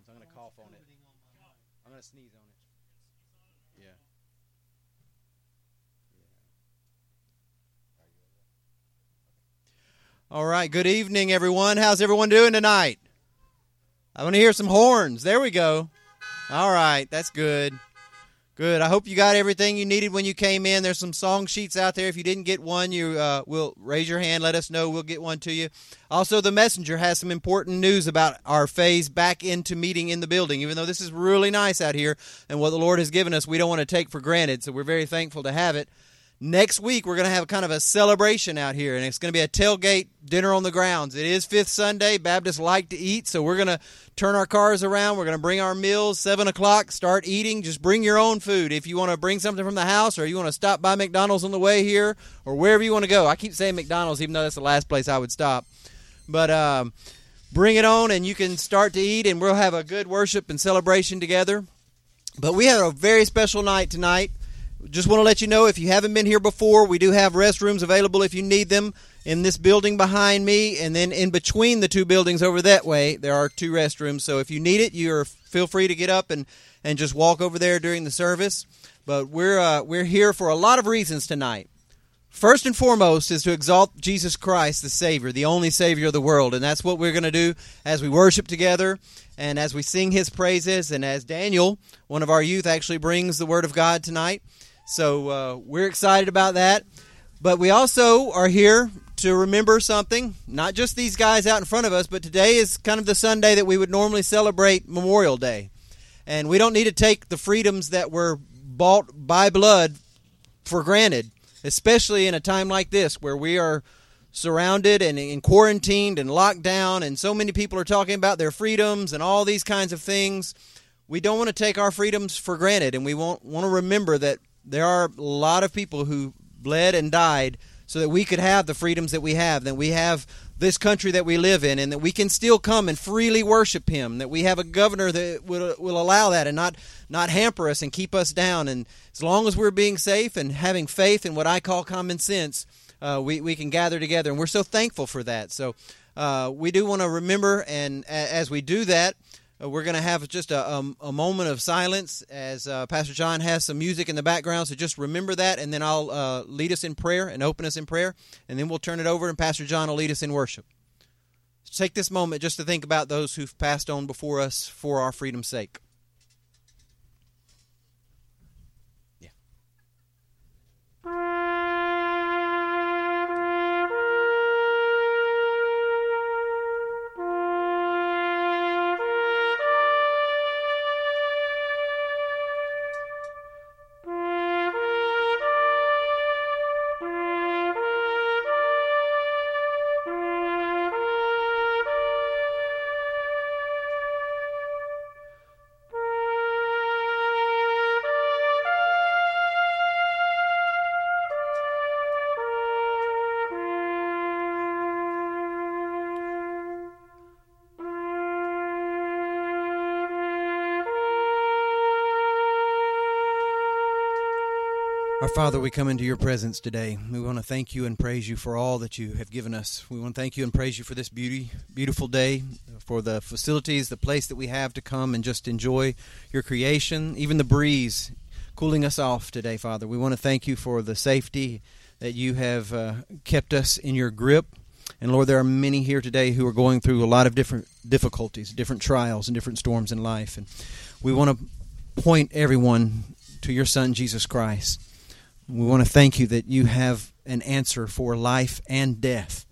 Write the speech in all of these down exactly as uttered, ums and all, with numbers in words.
so I'm going to cough on it. I'm going to sneeze on it. Yeah. All right, good evening, everyone. How's everyone doing tonight? I want to hear some horns. There we go. All right, that's good. Good. I hope you got everything you needed when you came in. There's some song sheets out there. If you didn't get one, you uh, will raise your hand. Let us know. We'll get one to you. Also, the messenger has some important news about our phase back into meeting in the building. Even though this is really nice out here and what the Lord has given us, we don't want to take for granted, so we're very thankful to have it. Next week, we're going to have kind of a celebration out here, and it's going to be a tailgate dinner on the grounds. It is Fifth Sunday. Baptists like to eat, so we're going to turn our cars around. We're going to bring our meals, seven o'clock, start eating. Just bring your own food. If you want to bring something from the house or you want to stop by McDonald's on the way here or wherever you want to go. I keep saying McDonald's, even though that's the last place I would stop. But um, bring it on, and you can start to eat, and we'll have a good worship and celebration together. But we have a very special night tonight. Just want to let you know, if you haven't been here before, we do have restrooms available if you need them in this building behind me, and then in between the two buildings over that way, there are two restrooms. So if you need it, you're feel free to get up and, and just walk over there during the service. But we're uh, we're here for a lot of reasons tonight. First and foremost is to exalt Jesus Christ, the Savior, the only Savior of the world, and that's what we're going to do as we worship together and as we sing His praises, and as Daniel, one of our youth, actually brings the Word of God tonight. So uh, we're excited about that. But we also are here to remember something, not just these guys out in front of us, but today is kind of the Sunday that we would normally celebrate Memorial Day. And we don't need to take the freedoms that were bought by blood for granted, especially in a time like this where we are surrounded and, and quarantined and locked down, and so many people are talking about their freedoms and all these kinds of things. We don't want to take our freedoms for granted, and we want, want to remember that there are a lot of people who bled and died so that we could have the freedoms that we have, that we have this country that we live in, and that we can still come and freely worship Him, that we have a governor that will, will allow that and not, not hamper us and keep us down. And as long as we're being safe and having faith in what I call common sense, uh, we, we can gather together, and we're so thankful for that. So uh, we do want to remember, and a, as we do that, Uh, we're going to have just a, a, a moment of silence as uh, Pastor John has some music in the background, so just remember that, and then I'll uh, lead us in prayer and open us in prayer, and then we'll turn it over, and Pastor John will lead us in worship. So take this moment just to think about those who've passed on before us for our freedom's sake. Yeah. Our Father, we come into your presence today. We want to thank you and praise you for all that you have given us. We want to thank you and praise you for this beauty, beautiful day, for the facilities, the place that we have to come and just enjoy your creation, even the breeze cooling us off today, Father. We want to thank you for the safety that you have uh, kept us in your grip. And Lord, there are many here today who are going through a lot of different difficulties, different trials and different storms in life. And we want to point everyone to your Son, Jesus Christ. We want to thank you that you have an answer for life and death.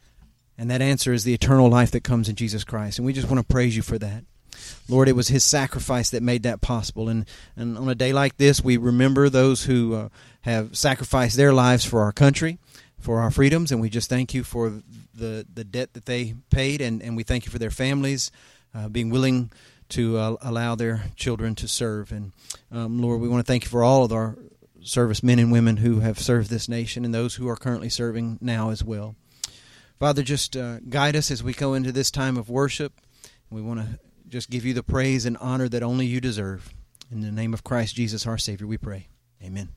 And that answer is the eternal life that comes in Jesus Christ. And we just want to praise you for that. Lord, it was his sacrifice that made that possible. And, and on a day like this, we remember those who uh, have sacrificed their lives for our country, for our freedoms. And we just thank you for the, the debt that they paid. And, and we thank you for their families uh, being willing to uh, allow their children to serve. And um, Lord, we want to thank you for all of our servicemen and women who have served this nation and those who are currently serving now as well. Father, just uh, guide us as we go into this time of worship. We want to just give you the praise and honor that only you deserve. In the name of Christ Jesus, our Savior, we pray. Amen.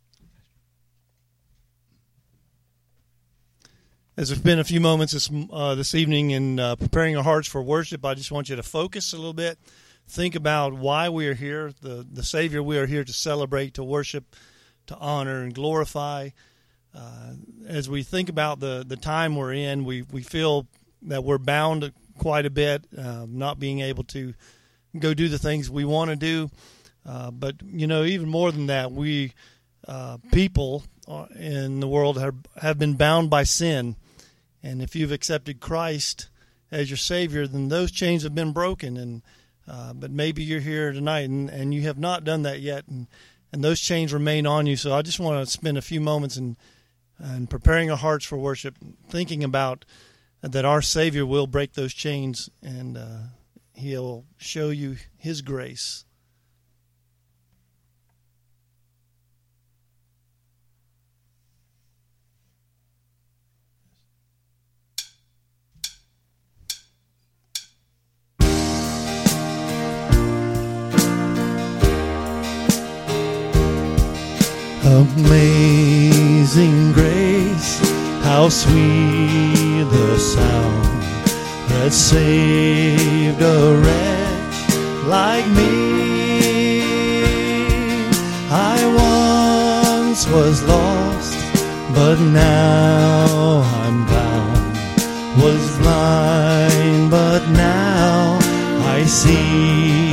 As it's been a few moments this, uh, this evening in uh, preparing our hearts for worship, I just want you to focus a little bit think about why we are here, the, the Savior we are here to celebrate, to worship, to honor, and glorify. Uh, as we think about the, the time we're in, we, we feel that we're bound quite a bit, uh, not being able to go do the things we want to do. Uh, but, you know, even more than that, we uh, people in the world have, have been bound by sin. And if you've accepted Christ as your Savior, then those chains have been broken. And uh, but maybe you're here tonight and, and you have not done that yet, and, and those chains remain on you. So I just want to spend a few moments in, in preparing our hearts for worship, thinking about that our Savior will break those chains, and uh, He'll show you His grace. Amazing grace, how sweet the sound that saved a wretch like me. I once was lost, but now I'm found. Was blind, but now I see.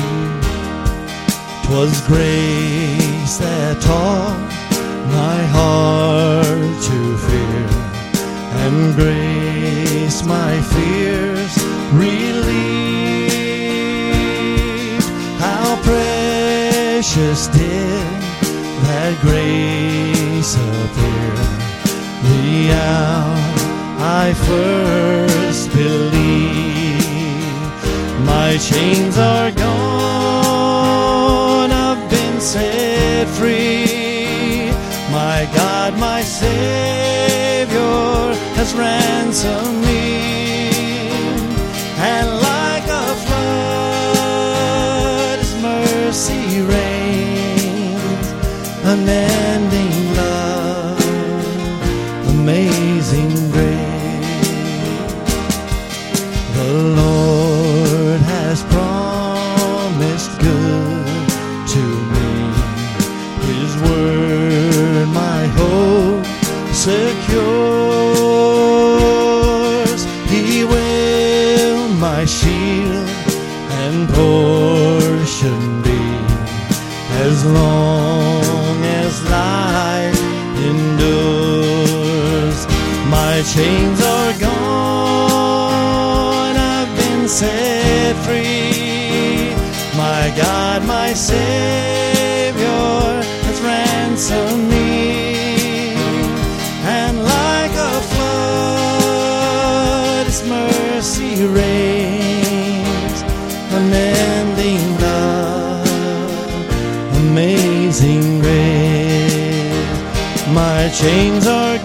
'Twas grace that taught my heart to fear, and grace my fears relieved. How precious did that grace appear the hour I first believed. My chains are gone, I've been set free. My God, my Savior has ransomed me, and like a flood His mercy reigns, unending love, amazing grace. The Lord has promised good to me, His word my hope secures. He will my shield and portion be, as long as life endures. My chains are gone, I've been set free. My God, my Savior has ransomed me, and like a flood His mercy reigns, unending love, amazing grace. My chains are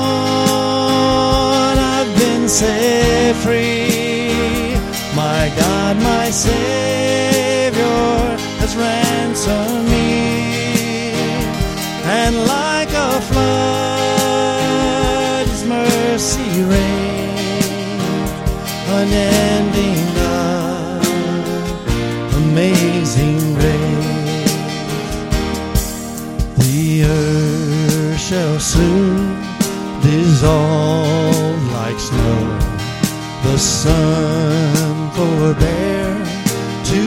gone, I've been set free. My God, my Savior has ransomed me, and like a flood His mercy reigns, unending love, amazing grace. The earth shall soon dissolve like snow, the sun forbear to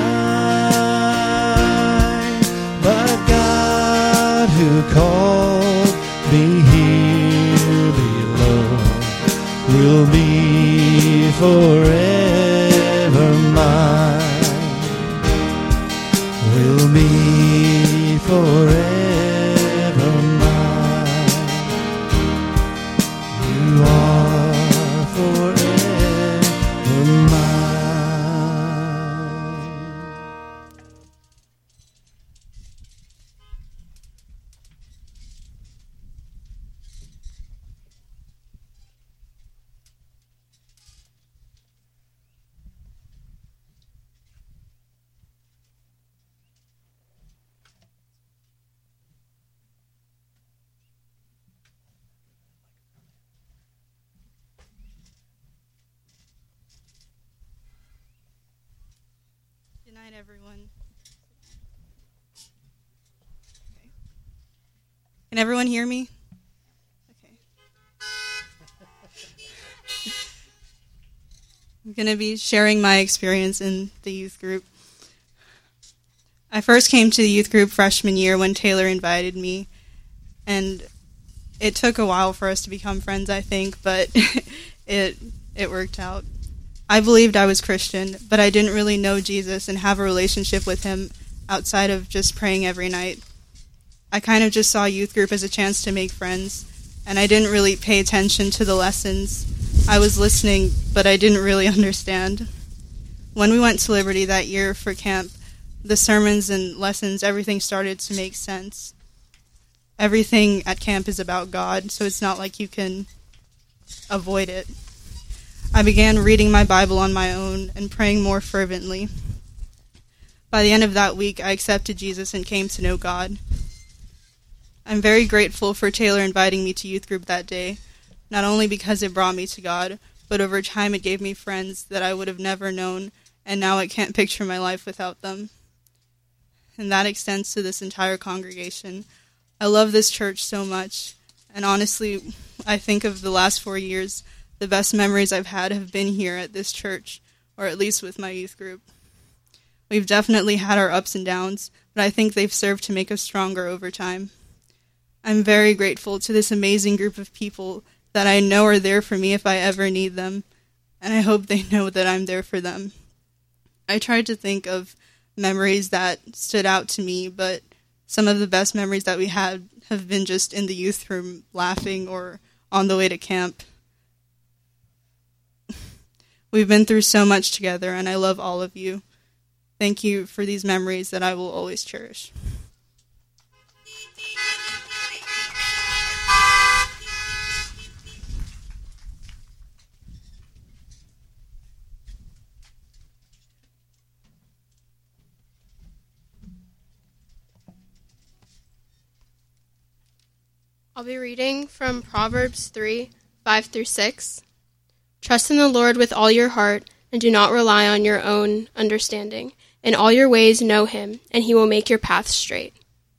shine, but God who called me here below will be forever mine, will be forever mine. You are forever mine. night, everyone. Okay. Can everyone hear me? Okay. I'm going to be sharing my experience in the youth group. I first came to the youth group freshman year when Taylor invited me, and it took a while for us to become friends, I think, but it it worked out. I believed I was Christian, but I didn't really know Jesus and have a relationship with him outside of just praying every night. I kind of just saw youth group as a chance to make friends, and I didn't really pay attention to the lessons. I was listening, but I didn't really understand. When we went to Liberty that year for camp, the sermons and lessons, everything started to make sense. Everything at camp is about God, so it's not like you can avoid it. I began reading my Bible on my own and praying more fervently. By the end of that week, I accepted Jesus and came to know God. I'm very grateful for Taylor inviting me to youth group that day, not only because it brought me to God, but over time it gave me friends that I would have never known, and now I can't picture my life without them. And that extends to this entire congregation. I love this church so much, and honestly, I think of the last four years, the best memories I've had have been here at this church, or at least with my youth group. We've definitely had our ups and downs, but I think they've served to make us stronger over time. I'm very grateful to this amazing group of people that I know are there for me if I ever need them, and I hope they know that I'm there for them. I tried to think of memories that stood out to me, but some of the best memories that we had have been just in the youth room laughing or on the way to camp. We've been through so much together, and I love all of you. Thank you for these memories that I will always cherish. I'll be reading from Proverbs three, five through six. Trust in the Lord with all your heart, and do not rely on your own understanding. In all your ways know him, and he will make your paths straight.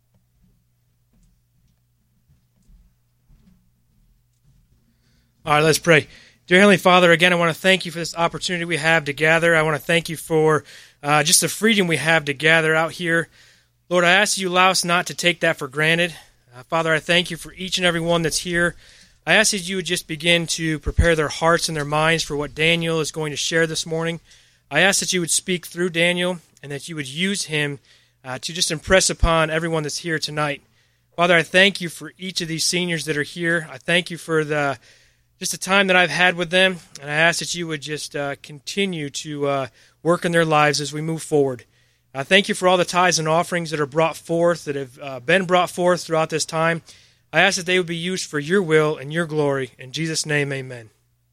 All right, let's pray. Dear Heavenly Father, again, I want to thank you for this opportunity we have to gather. I want to thank you for uh, just the freedom we have to gather out here. Lord, I ask you allow us not to take that for granted. Uh, Father, I thank you for each and every one that's here. I ask that you would just begin to prepare their hearts and their minds for what Daniel is going to share this morning. I ask that you would speak through Daniel and that you would use him uh, to just impress upon everyone that's here tonight. Father, I thank you for each of these seniors that are here. I thank you for the just the time that I've had with them, and I ask that you would just uh, continue to uh, work in their lives as we move forward. I thank you for all the tithes and offerings that are brought forth, that have uh, been brought forth throughout this time. I ask that they would be used for your will and your glory. In Jesus' name, amen.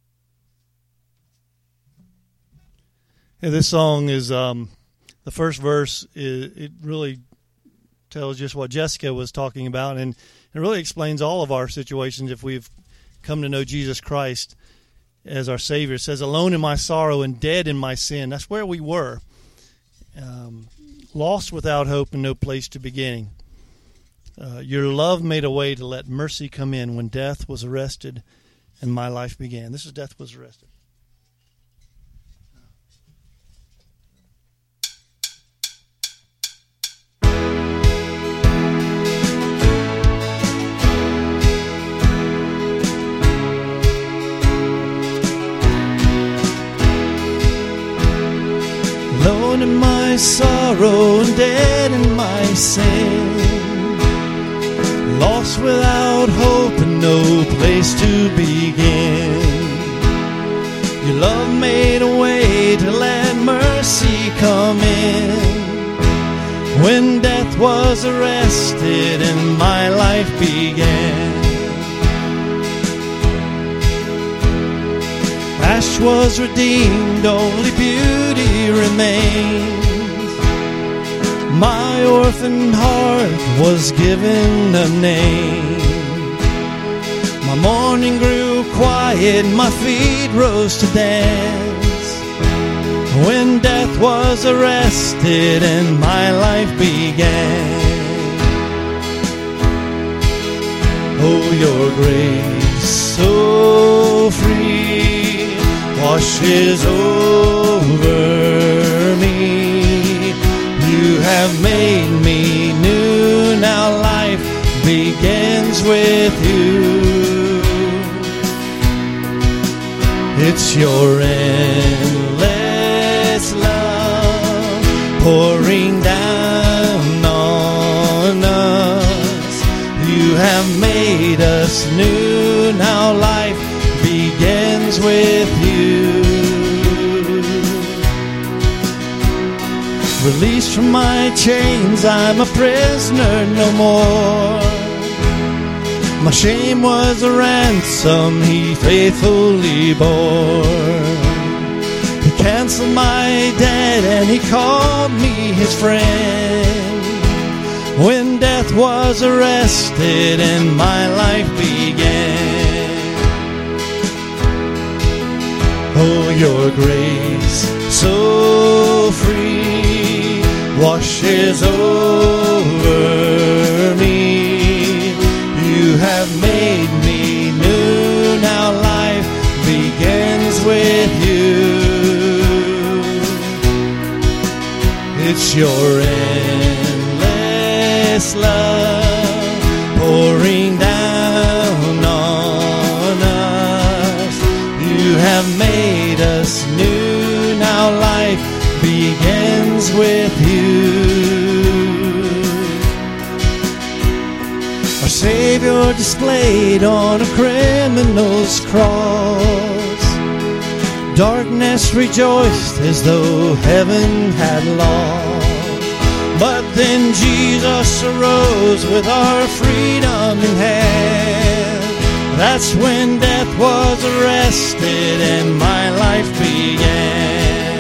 Yeah, this song is, um, the first verse, is, it really tells just what Jessica was talking about, and it really explains all of our situations if we've come to know Jesus Christ as our Savior. It says, alone in my sorrow and dead in my sin. That's where we were. Um, lost without hope and no place to begin. Uh, your love made a way to let mercy come in when death was arrested and my life began. This is Death Was Arrested. Alone in my sorrow and dead in my sin. Lost without hope and no place to begin. Your love made a way to let mercy come in. When death was arrested and my life began. Ash was redeemed, only beauty remains. My orphaned heart was given a name. My mourning grew quiet, my feet rose to dance. When death death was arrested and my life began. Oh, your grace so free washes over me. You have made me new, now life begins with you. It's your endless love pouring down on us. You have made us new, now life begins with you. Released from my chains, I'm a prisoner no more. My shame was a ransom he faithfully bore. He canceled my debt and he called me his friend. When death was arrested and my life began. Oh, your grace so free washes over me. You have made me new, now life begins with you. It's your endless love pouring down on us. You have made us new, now life begins with you. Our Savior displayed on a criminal's cross. Darkness rejoiced as though heaven had lost. But then Jesus arose with our freedom in hand. That's when death was arrested and my life began.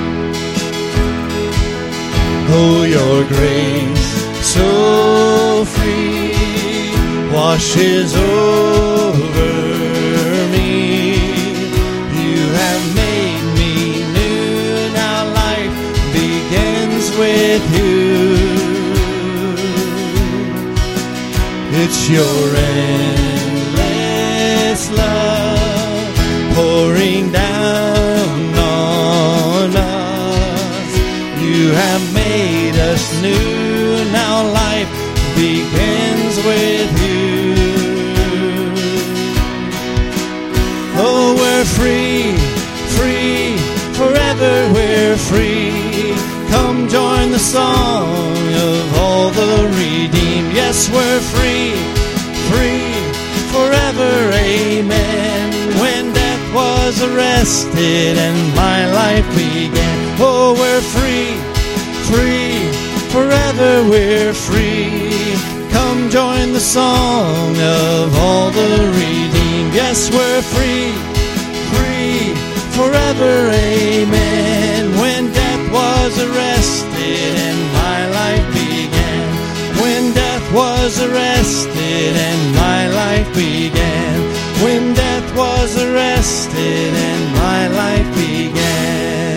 Oh, your grace so free washes over me. You have made me new, now life begins with you. It's your endless love pouring down on us. You have made us new, now life begins with you. Oh, we're free, free, forever we're free. Come join the song of all the redeemed. Yes, we're free, free, forever, amen. When death was arrested and my life began. Oh, we're free, free, forever we're free. Come join the song of all the redeemed. Yes, we're free, free, forever, amen. When death was arrested and my life began. When death was arrested and my life began. When death was arrested and my life began.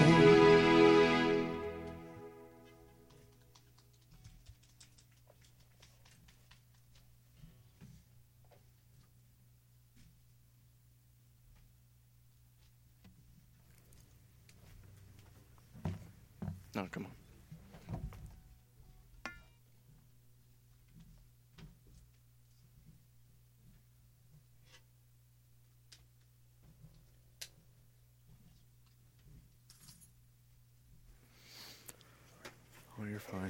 No, come on. Oh, you're fine.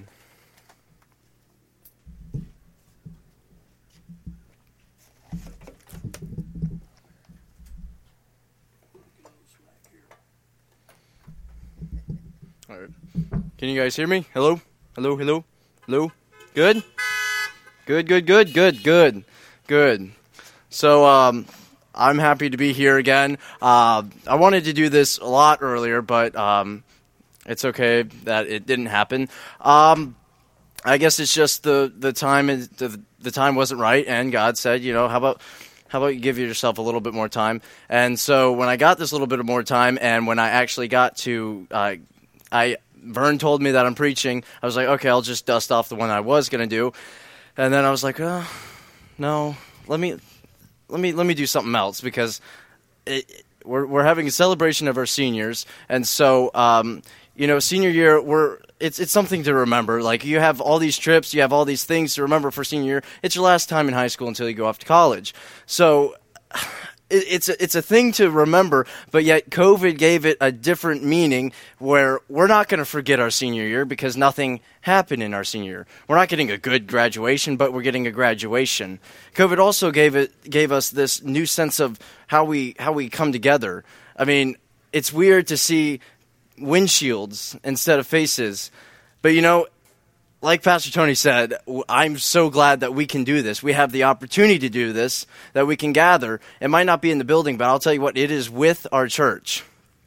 All right. Can you guys hear me? Hello? Hello, hello? Hello? Good? Good, good, good, good, good, good. So, um, I'm happy to be here again. Uh, I wanted to do this a lot earlier, but um, it's okay that it didn't happen. Um, I guess it's just the, the time is, the, the time wasn't right, and God said, you know, how about how about you give yourself a little bit more time? And so when I got this little bit of more time, and when I actually got to uh, I Vern told me that I'm preaching. I was like, okay, I'll just dust off the one I was going to do. And then I was like, oh, no, let me let me let me do something else, because it, we're we're having a celebration of our seniors, and so um, you know, senior year, we're it's it's something to remember. Like, you have all these trips, you have all these things to remember for senior year. It's your last time in high school until you go off to college. So it, it's a, it's a thing to remember, but yet COVID gave it a different meaning, where we're not going to forget our senior year because nothing happened in our senior year. We're not getting a good graduation, but we're getting a graduation. COVID also gave it gave us this new sense of how we how we come together. I mean, it's weird to see windshields instead of faces, but you know, like Pastor Tony said, I'm so glad that we can do this. We have the opportunity to do this, that we can gather. It might not be in the building, but I'll tell you what, it is with our church.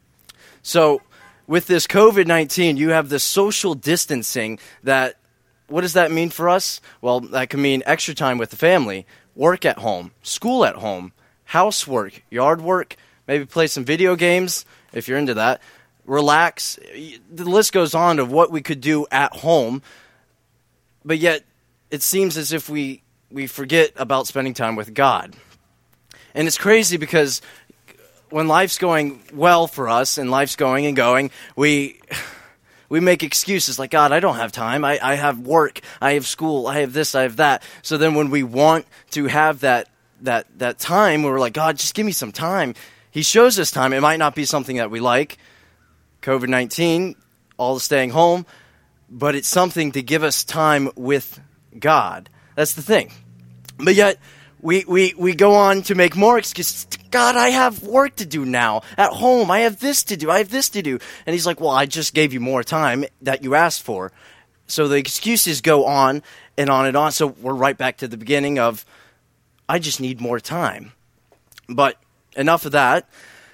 So with this COVID nineteen, you have this social distancing that, what does that mean for us? Well, that can mean extra time with the family, work at home, school at home, housework, yard work, maybe play some video games if you're into that, relax. The list goes on of what we could do at home. But yet, it seems as if we, we forget about spending time with God. And it's crazy, because when life's going well for us, and life's going and going, we we make excuses like, God, I don't have time. I, I have work. I have school. I have this. I have that. So then when we want to have that that that time, where we're like, God, just give me some time. He shows us time. It might not be something that we like. COVID nineteen, all the staying home. But it's something to give us time with God. That's the thing. But yet, we, we, we go on to make more excuses. God, I have work to do now. At home, I have this to do. I have this to do. And he's like, well, I just gave you more time that you asked for. So the excuses go on and on and on. So we're right back to the beginning of, I just need more time. But enough of that.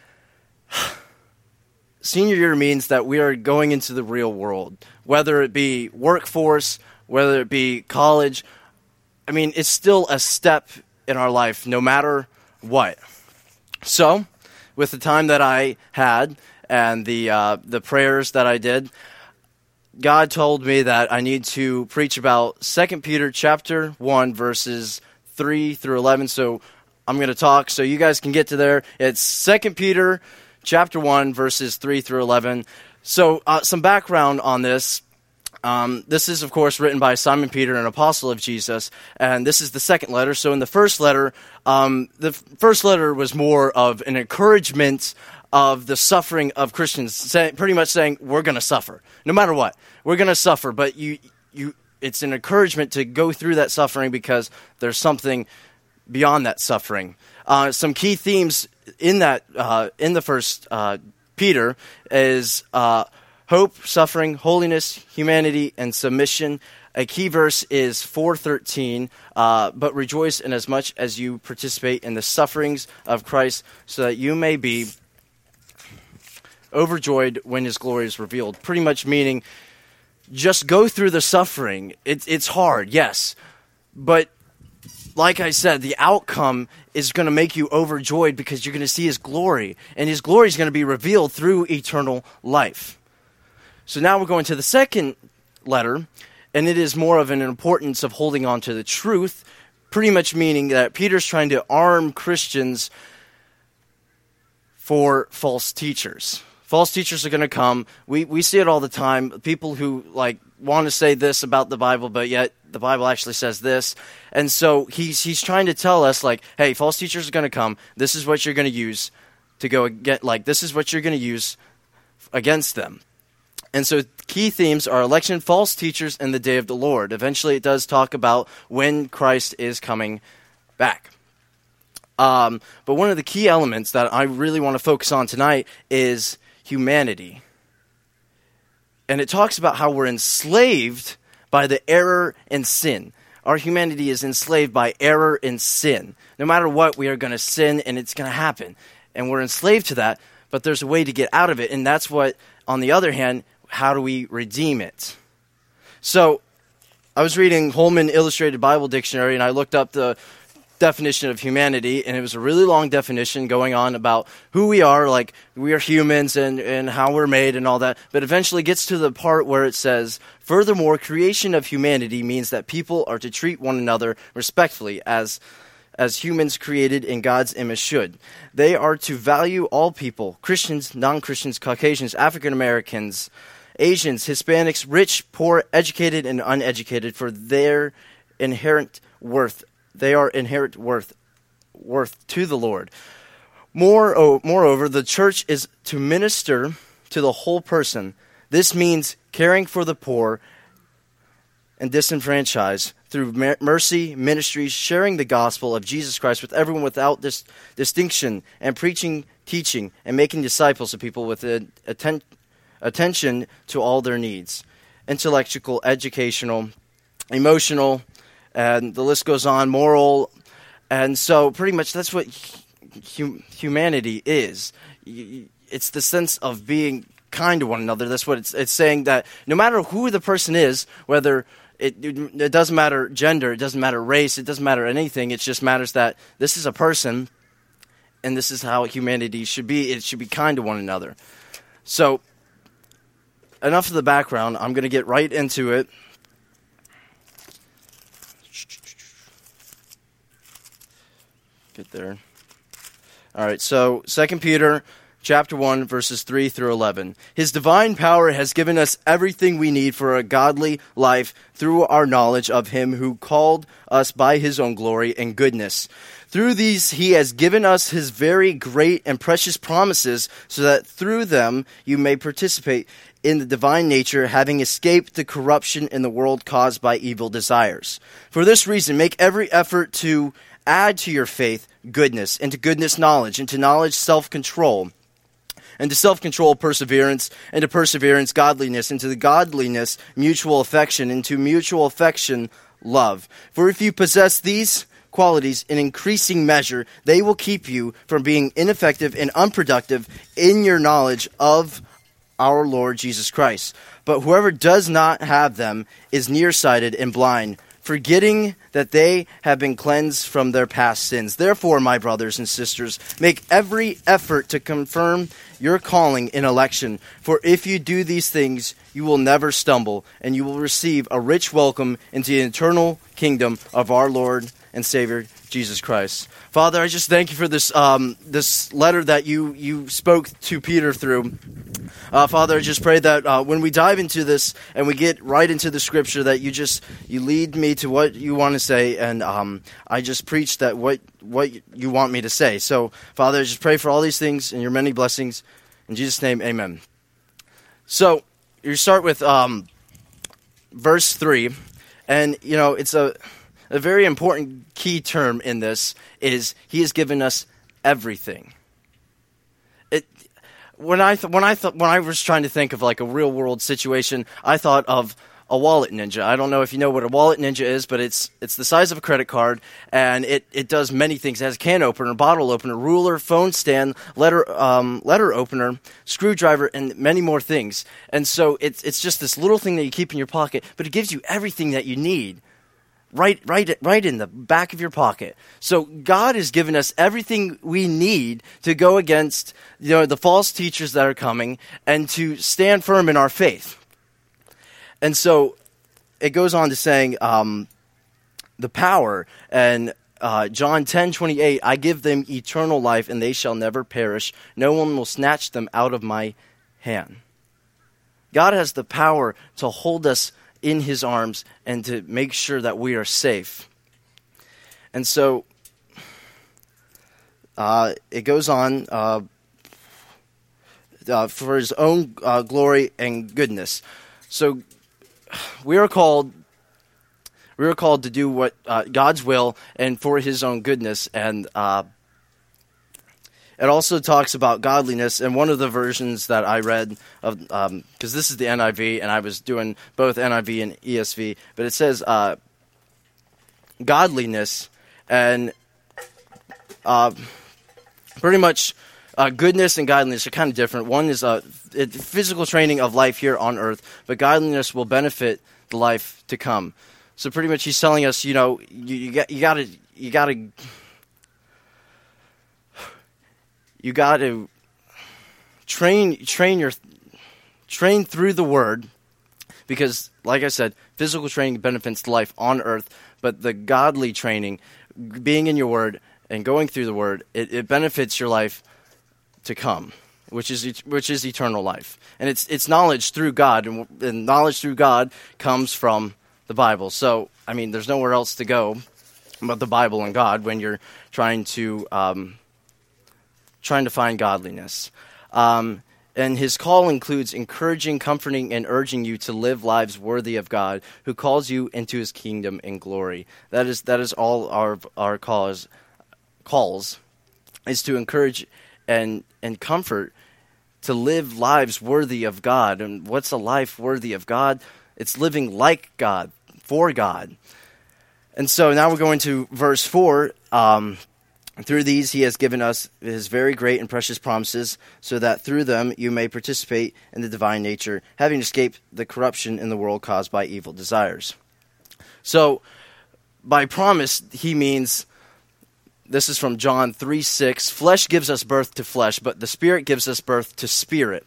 Senior year means that we are going into the real world, whether it be workforce, whether it be college. I mean, it's still a step in our life, no matter what. So, with the time that I had and the uh, the prayers that I did, God told me that I need to preach about Second Peter chapter one, verses three through eleven. So, I'm going to talk so you guys can get to there. It's Second Peter chapter one, verses three through eleven. So, uh, some background on this. Um, this is, of course, written by Simon Peter, an apostle of Jesus, and this is the second letter. So in the first letter, um, the f- first letter was more of an encouragement of the suffering of Christians, say, pretty much saying, we're going to suffer. No matter what, we're going to suffer, but you, you, it's an encouragement to go through that suffering because there's something beyond that suffering. Uh, some key themes in that, uh, in the first uh, Peter is uh, hope, suffering, holiness, humanity, and submission. A key verse is four thirteen, uh, but rejoice in as much as you participate in the sufferings of Christ, so that you may be overjoyed when his glory is revealed. Pretty much meaning, just go through the suffering. It, it's hard, yes, but like I said, the outcome is going to make you overjoyed because you're going to see his glory, and his glory is going to be revealed through eternal life. So now we're going to the second letter, and it is more of an importance of holding on to the truth, pretty much meaning that Peter's trying to arm Christians for false teachers. False teachers are going to come. We we see it all the time. People who like want to say this about the Bible, but yet the Bible actually says this. And so he's he's trying to tell us, like, hey, false teachers are going to come. This is what you're going to use to go get, like, this is what you're going to use against them. And so key themes are election, false teachers, and the day of the Lord. Eventually it does talk about when Christ is coming back. Um, but one of the key elements that I really want to focus on tonight is humanity. And it talks about how we're enslaved by the error and sin. Our humanity is enslaved by error and sin. No matter what, we are going to sin, and it's going to happen. And we're enslaved to that, but there's a way to get out of it. And that's what, on the other hand, how do we redeem it? So, I was reading Holman Illustrated Bible Dictionary, and I looked up the definition of humanity, and it was a really long definition going on about who we are, like we are humans and, and how we're made and all that, but eventually gets to the part where it says, furthermore, creation of humanity means that people are to treat one another respectfully as as humans created in God's image should. They are to value all people, Christians, non-Christians, Caucasians, African Americans, Asians, Hispanics, rich, poor, educated, and uneducated for their inherent worth. They are inherent worth worth to the Lord. More, oh, moreover, the church is to minister to the whole person. This means caring for the poor and disenfranchised through mercy ministries, sharing the gospel of Jesus Christ with everyone without this distinction, and preaching, teaching, and making disciples of people with atten- attention to all their needs, intellectual, educational, emotional, and the list goes on, moral. And so pretty much that's what hum- humanity is. It's the sense of being kind to one another. That's what it's, it's saying, that no matter who the person is, whether it, it, it doesn't matter gender, it doesn't matter race, it doesn't matter anything, it just matters that this is a person, and this is how humanity should be. It should be kind to one another. So, enough of the background. I'm going to get right into it. Get there. All right, so Second Peter chapter one, verses three through eleven. His divine power has given us everything we need for a godly life through our knowledge of him who called us by his own glory and goodness. Through these he has given us his very great and precious promises, so that through them you may participate in the divine nature, having escaped the corruption in the world caused by evil desires. For this reason, make every effort to add to your faith goodness, and to goodness knowledge, and to knowledge self-control, and to self-control perseverance, and to perseverance godliness, and to the godliness mutual affection, and to mutual affection love. For if you possess these qualities in increasing measure, they will keep you from being ineffective and unproductive in your knowledge of our Lord Jesus Christ. But whoever does not have them is nearsighted and blind, forgetting that they have been cleansed from their past sins. Therefore, my brothers and sisters, make every effort to confirm your calling in election. For if you do these things, you will never stumble, and you will receive a rich welcome into the eternal kingdom of our Lord and Savior, Jesus Christ. Father, I just thank you for this um, this letter that you, you spoke to Peter through. Uh, Father, I just pray that uh, when we dive into this and we get right into the scripture, that you just you lead me to what you want to say, and um, I just preach that what what you want me to say. So, Father, I just pray for all these things and your many blessings. In Jesus' name, amen. So, you start with um, verse three, and, you know, it's a, a very important key term in this is he has given us everything. It when I th- when I th- when I was trying to think of like a real world situation, I thought of a wallet ninja. I don't know if you know what a wallet ninja is, but it's it's the size of a credit card, and it, it does many things. It has a can opener, bottle opener, ruler, phone stand, letter um, letter opener, screwdriver, and many more things. And so it's it's just this little thing that you keep in your pocket, but it gives you everything that you need. Right, right, right in the back of your pocket. So God has given us everything we need to go against, you know, the false teachers that are coming, and to stand firm in our faith. And so it goes on to saying um, the power, and uh, John ten twenty-eight, I give them eternal life, and they shall never perish. No one will snatch them out of my hand. God has the power to hold us in his arms and to make sure that we are safe. And so uh, it goes on uh, uh, for his own uh, glory and goodness. So we are called we are called to do what uh, God's will and for his own goodness. And uh, it also talks about godliness, and one of the versions that I read, of because um, this is the N I V, and I was doing both N I V and E S V, but it says uh, godliness, and uh, pretty much uh, goodness and godliness are kind of different. One is a uh, physical training of life here on earth, but godliness will benefit the life to come. So pretty much he's telling us, you know, you, you got you got to you got to you got to train train your train through the Word, because, like I said, physical training benefits life on earth, but the godly training, being in your Word and going through the Word, it, it benefits your life to come, which is which is eternal life. And it's it's knowledge through God, and, and knowledge through God comes from the Bible. So, I mean, there's nowhere else to go but the Bible and God when you're trying to um, trying to find godliness. Um, and his call includes encouraging, comforting, and urging you to live lives worthy of God, who calls you into his kingdom in glory. That is that is all our our cause calls is to encourage and and comfort, to live lives worthy of God. And what's a life worthy of God? It's living like God, for God. And so now we're going to verse four. Um, through these he has given us his very great and precious promises, so that through them you may participate in the divine nature, having escaped the corruption in the world caused by evil desires. So by promise, he means, this is from John three six, flesh gives us birth to flesh, but the Spirit gives us birth to spirit.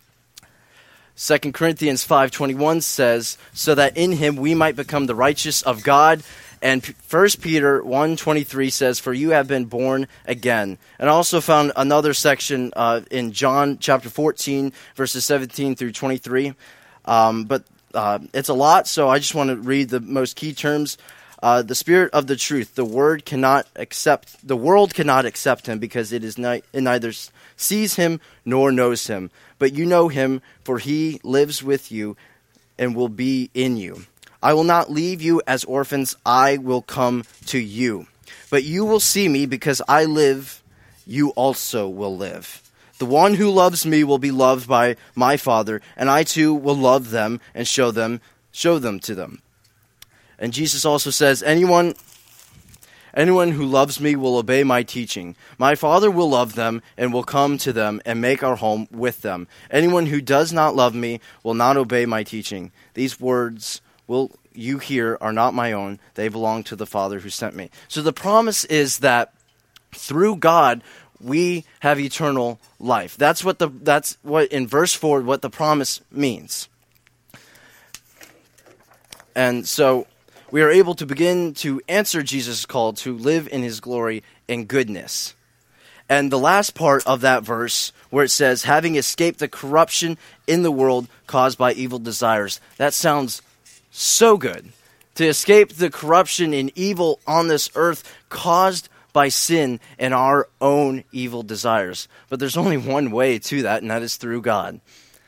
Second Corinthians five twenty-one says, so that in him we might become the righteous of God. And First Peter one twenty-three says, for you have been born again. And I also found another section uh, in John chapter fourteen, verses seventeen through twenty-three. Um, but uh, it's a lot, so I just want to read the most key terms. Uh, the Spirit of the truth, the word cannot accept, the world cannot accept him, because it is ni- it neither sees him nor knows him. But you know him, for he lives with you and will be in you. I will not leave you as orphans, I will come to you. But you will see me, because I live, you also will live. The one who loves me will be loved by my Father, and I too will love them and show them, show them to them. And Jesus also says, anyone anyone who loves me will obey my teaching. My Father will love them and will come to them and make our home with them. Anyone who does not love me will not obey my teaching. These words will you hear are not my own. They belong to the Father who sent me. So the promise is that through God we have eternal life. That's what the that's what in verse four what the promise means. And so we are able to begin to answer Jesus' call to live in his glory and goodness. And the last part of that verse, where it says, having escaped the corruption in the world caused by evil desires, that sounds so good. To escape the corruption and evil on this earth caused by sin and our own evil desires. But there's only one way to that, and that is through God.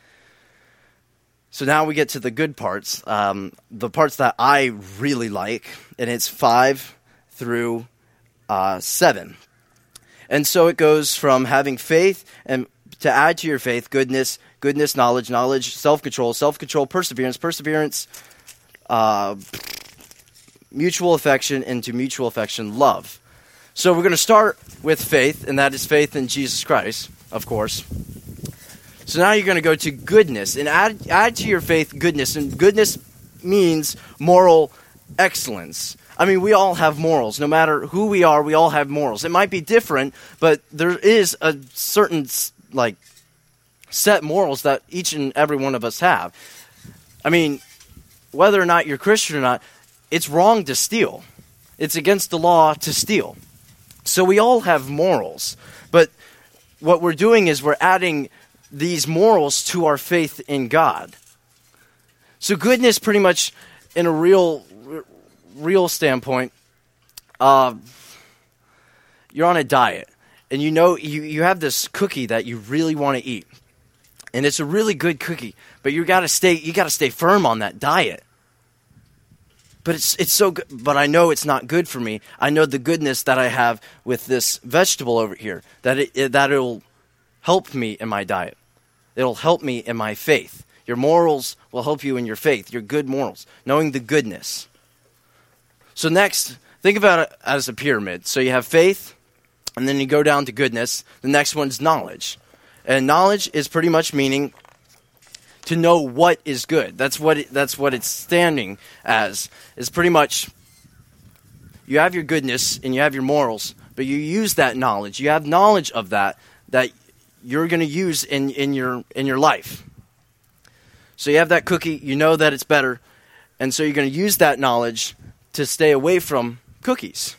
So now we get to the good parts, um, the parts that I really like, and it's five through uh, seven. And so it goes from having faith, and to add to your faith, goodness, goodness, knowledge, knowledge, self-control, self-control, perseverance, perseverance, uh, mutual affection, and to mutual affection, love. So we're going to start with faith, and that is faith in Jesus Christ, of course. So now you're going to go to goodness, and add add to your faith goodness. And goodness means moral excellence. I mean, we all have morals. No matter who we are, we all have morals. It might be different, but there is a certain, like, set morals that each and every one of us have. I mean, whether or not you're Christian or not, it's wrong to steal. It's against the law to steal. So we all have morals. But what we're doing is we're adding these morals to our faith in God. So goodness, pretty much in a real real standpoint, uh, you're on a diet, and you know you, you have this cookie that you really want to eat, and it's a really good cookie, but you gotta stay you gotta stay firm on that diet. But it's it's so good, but I know it's not good for me. I know the goodness that I have with this vegetable over here, that it, it that it'll help me in my diet. It'll help me in my faith. Your morals will help you in your faith, your good morals, knowing the goodness. So next, think about it as a pyramid. So you have faith, and then you go down to goodness. The next one's knowledge. And knowledge is pretty much meaning to know what is good. That's what it, that's what it's standing as. Is pretty much you have your goodness and you have your morals, but you use that knowledge. You have knowledge of that that you're going to use in, in your in your life. So you have that cookie, you know that it's better, and so you're going to use that knowledge to stay away from cookies.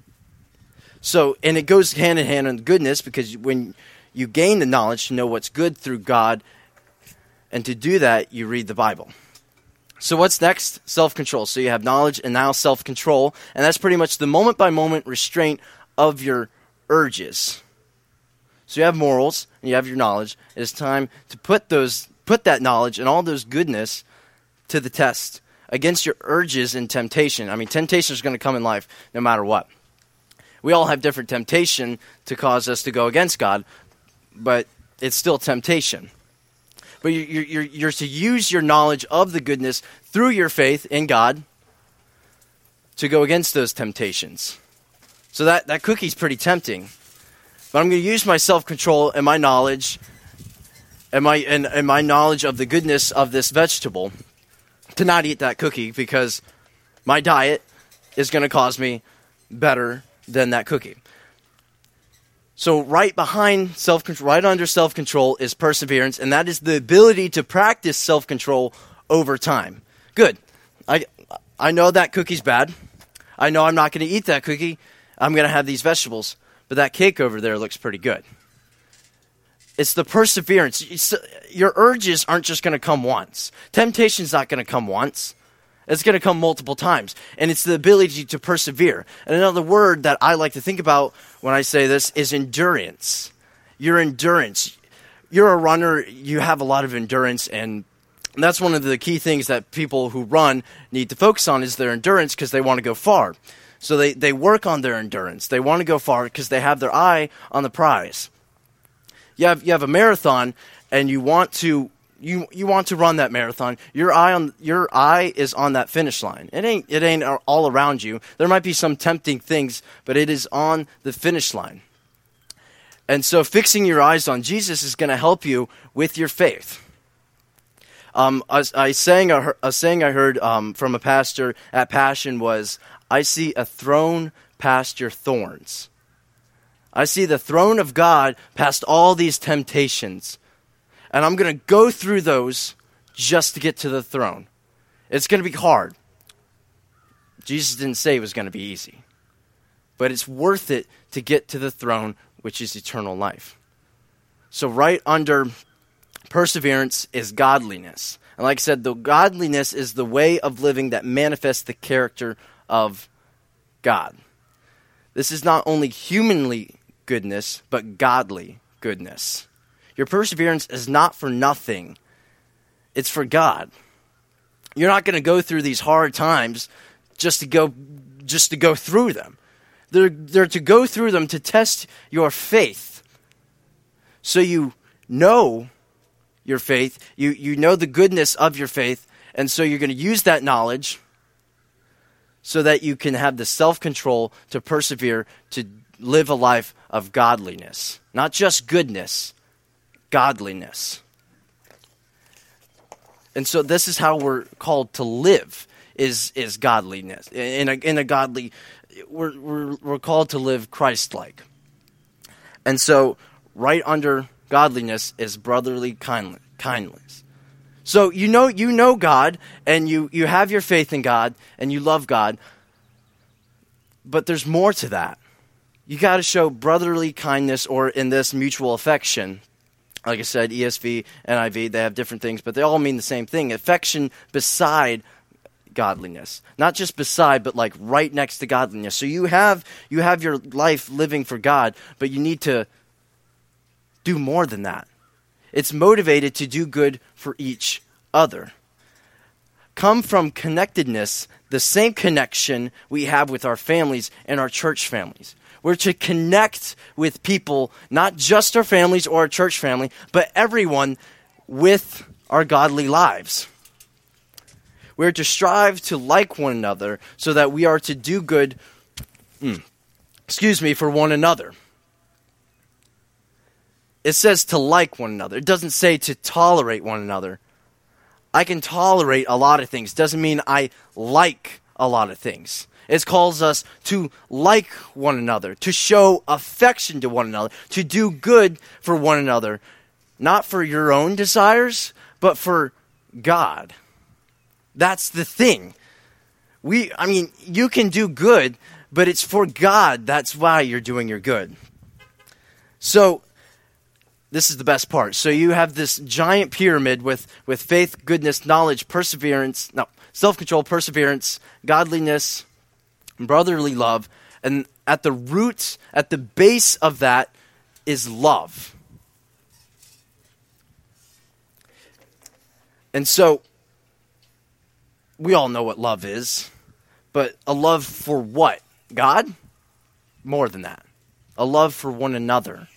So, and it goes hand in hand in goodness, because when you gain the knowledge to know what's good through God, and to do that, you read the Bible. So what's next? Self-control. So you have knowledge and now self-control, and that's pretty much the moment-by-moment restraint of your urges. So you have morals and you have your knowledge. It is time to put those, put that knowledge and all those goodness to the test against your urges and temptation. I mean, temptation is going to come in life no matter what. We all have different temptation to cause us to go against God, but it's still temptation. But you're, you're, you're to use your knowledge of the goodness through your faith in God to go against those temptations. So that, that cookie's pretty tempting. But I'm going to use my self-control and my knowledge and my and, and my knowledge of the goodness of this vegetable to not eat that cookie, because my diet is going to cause me better than that cookie. So right behind self-control, right under self-control is perseverance, and that is the ability to practice self-control over time. Good. I I know that cookie's bad. I know I'm not going to eat that cookie. I'm going to have these vegetables. But that cake over there looks pretty good. It's the perseverance. It's, your urges aren't just going to come once. Temptation's not going to come once. It's going to come multiple times. And it's the ability to persevere. And another word that I like to think about when I say this is endurance. Your endurance. You're a runner. You have a lot of endurance. And that's one of the key things that people who run need to focus on is their endurance, because they want to go far. So they, they work on their endurance. They want to go far because they have their eye on the prize. You have you have a marathon, and you want to you you want to run that marathon. Your eye on your eye is on that finish line. It ain't it ain't all around you. There might be some tempting things, but it is on the finish line. And so fixing your eyes on Jesus is going to help you with your faith. Um, a, a saying I heard, a saying I heard um, from a pastor at Passion was, "I see a throne past your thorns." I see the throne of God past all these temptations. And I'm going to go through those just to get to the throne. It's going to be hard. Jesus didn't say it was going to be easy. But it's worth it to get to the throne, which is eternal life. So right under perseverance is godliness. And like I said, the godliness is the way of living that manifests the character of God. This is not only humanly goodness, but godly goodness. Your perseverance is not for nothing. It's for God. You're not going to go through these hard times just to go just to go through them. They're, they're to go through them to test your faith. So you know your faith, you, you know the goodness of your faith, and so you're going to use that knowledge so that you can have the self-control to persevere, to live a life of godliness. Not just goodness, godliness. And so this is how we're called to live, is is godliness. In a, in a godly, we're, we're, we're called to live Christ-like. And so right under godliness is brotherly kindness. So you know you know God, and you, you have your faith in God, and you love God, but there's more to that. You got to show brotherly kindness, or in this, mutual affection. Like I said, E S V, N I V, they have different things, but they all mean the same thing. Affection beside godliness. Not just beside, but like right next to godliness. So you have you have your life living for God, but you need to do more than that. It's motivated to do good for each other. Come from connectedness, the same connection we have with our families and our church families. We're to connect with people, not just our families or our church family, but everyone with our godly lives. We're to strive to like one another so that we are to do good, mm, excuse me, for one another. It says to like one another. It doesn't say to tolerate one another. I can tolerate a lot of things. Doesn't mean I like a lot of things. It calls us to like one another, to show affection to one another, to do good for one another, not for your own desires, but for God. That's the thing. We, I mean, you can do good, but it's for God. That's why you're doing your good. So, this is the best part. So you have this giant pyramid with, with faith, goodness, knowledge, perseverance, no, self-control, perseverance, godliness, brotherly love. And at the roots, at the base of that is love. And so, we all know what love is. But a love for what? God? More than that. A love for one another.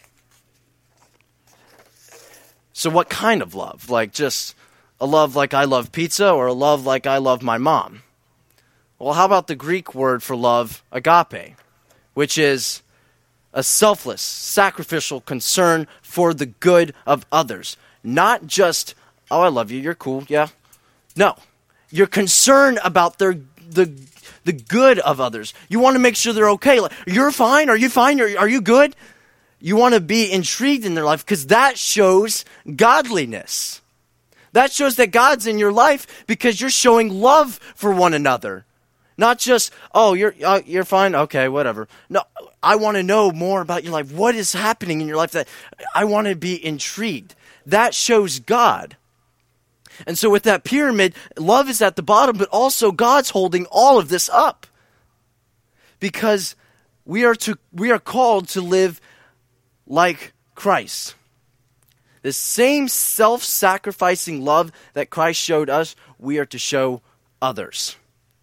So what kind of love? Like just a love like I love pizza or a love like I love my mom? Well, how about the Greek word for love, agape, which is a selfless, sacrificial concern for the good of others. Not just, oh, I love you, you're cool, yeah. No, you're concerned about their the the good of others. You want to make sure they're okay. Like, you're fine? Are you fine? Are, are you good? You want to be intrigued in their life because that shows godliness. That shows that God's in your life because you're showing love for one another. Not just, oh, you're uh, you're fine, okay, whatever. No, I want to know more about your life. What is happening in your life that I want to be intrigued? That shows God. And so with that pyramid, love is at the bottom, but also God's holding all of this up. Because we are to we are called to live like Christ. The same self-sacrificing love that Christ showed us, we are to show others.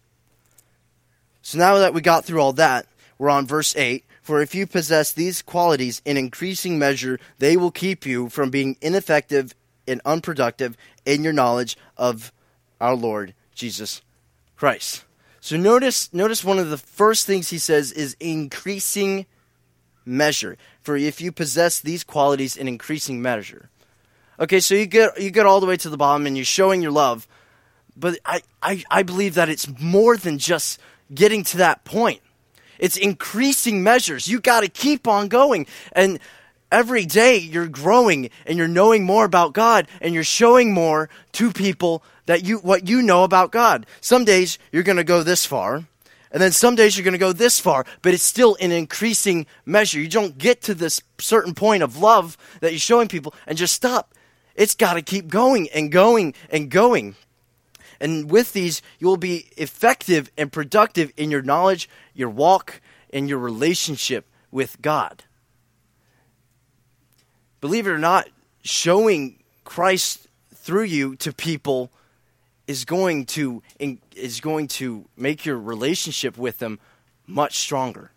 So now that we got through all that, we're on verse eight. For if you possess these qualities in increasing measure, they will keep you from being ineffective and unproductive in your knowledge of our Lord Jesus Christ. So notice, notice one of the first things he says is increasing measure. For if you possess these qualities in increasing measure. Okay, so you get you get all the way to the bottom and you're showing your love. But I, I, I believe that it's more than just getting to that point. It's increasing measures. You got to keep on going. And every day you're growing and you're knowing more about God and you're showing more to people that you what you know about God. Some days you're going to go this far, and then some days you're going to go this far, but it's still an increasing measure. You don't get to this certain point of love that you're showing people and just stop. It's got to keep going and going and going. And with these, you will be effective and productive in your knowledge, your walk, and your relationship with God. Believe it or not, showing Christ through you to people is going to is going to make your relationship with them much stronger.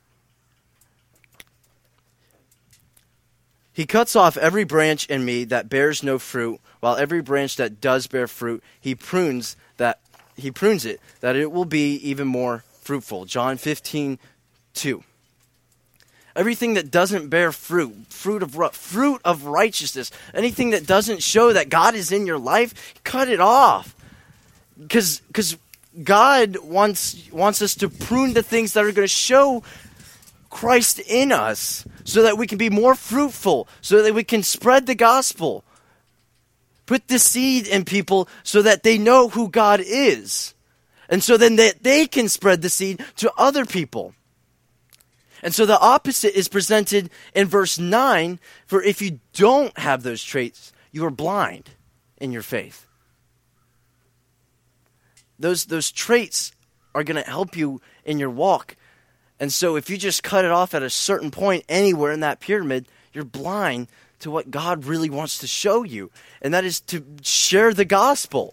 He cuts off every branch in me that bears no fruit, while every branch that does bear fruit, he prunes that he prunes it, that it will be even more fruitful. John fifteen two. Everything that doesn't bear fruit, fruit of fruit of righteousness, anything that doesn't show that God is in your life, cut it off. Because because God wants wants us to prune the things that are going to show Christ in us so that we can be more fruitful, so that we can spread the gospel. Put the seed in people so that they know who God is. And so then that they can spread the seed to other people. And so the opposite is presented in verse nine. For if you don't have those traits, you are blind in your faith. Those, those traits are going to help you in your walk. And so if you just cut it off at a certain point anywhere in that pyramid, you're blind to what God really wants to show you. And that is to share the gospel.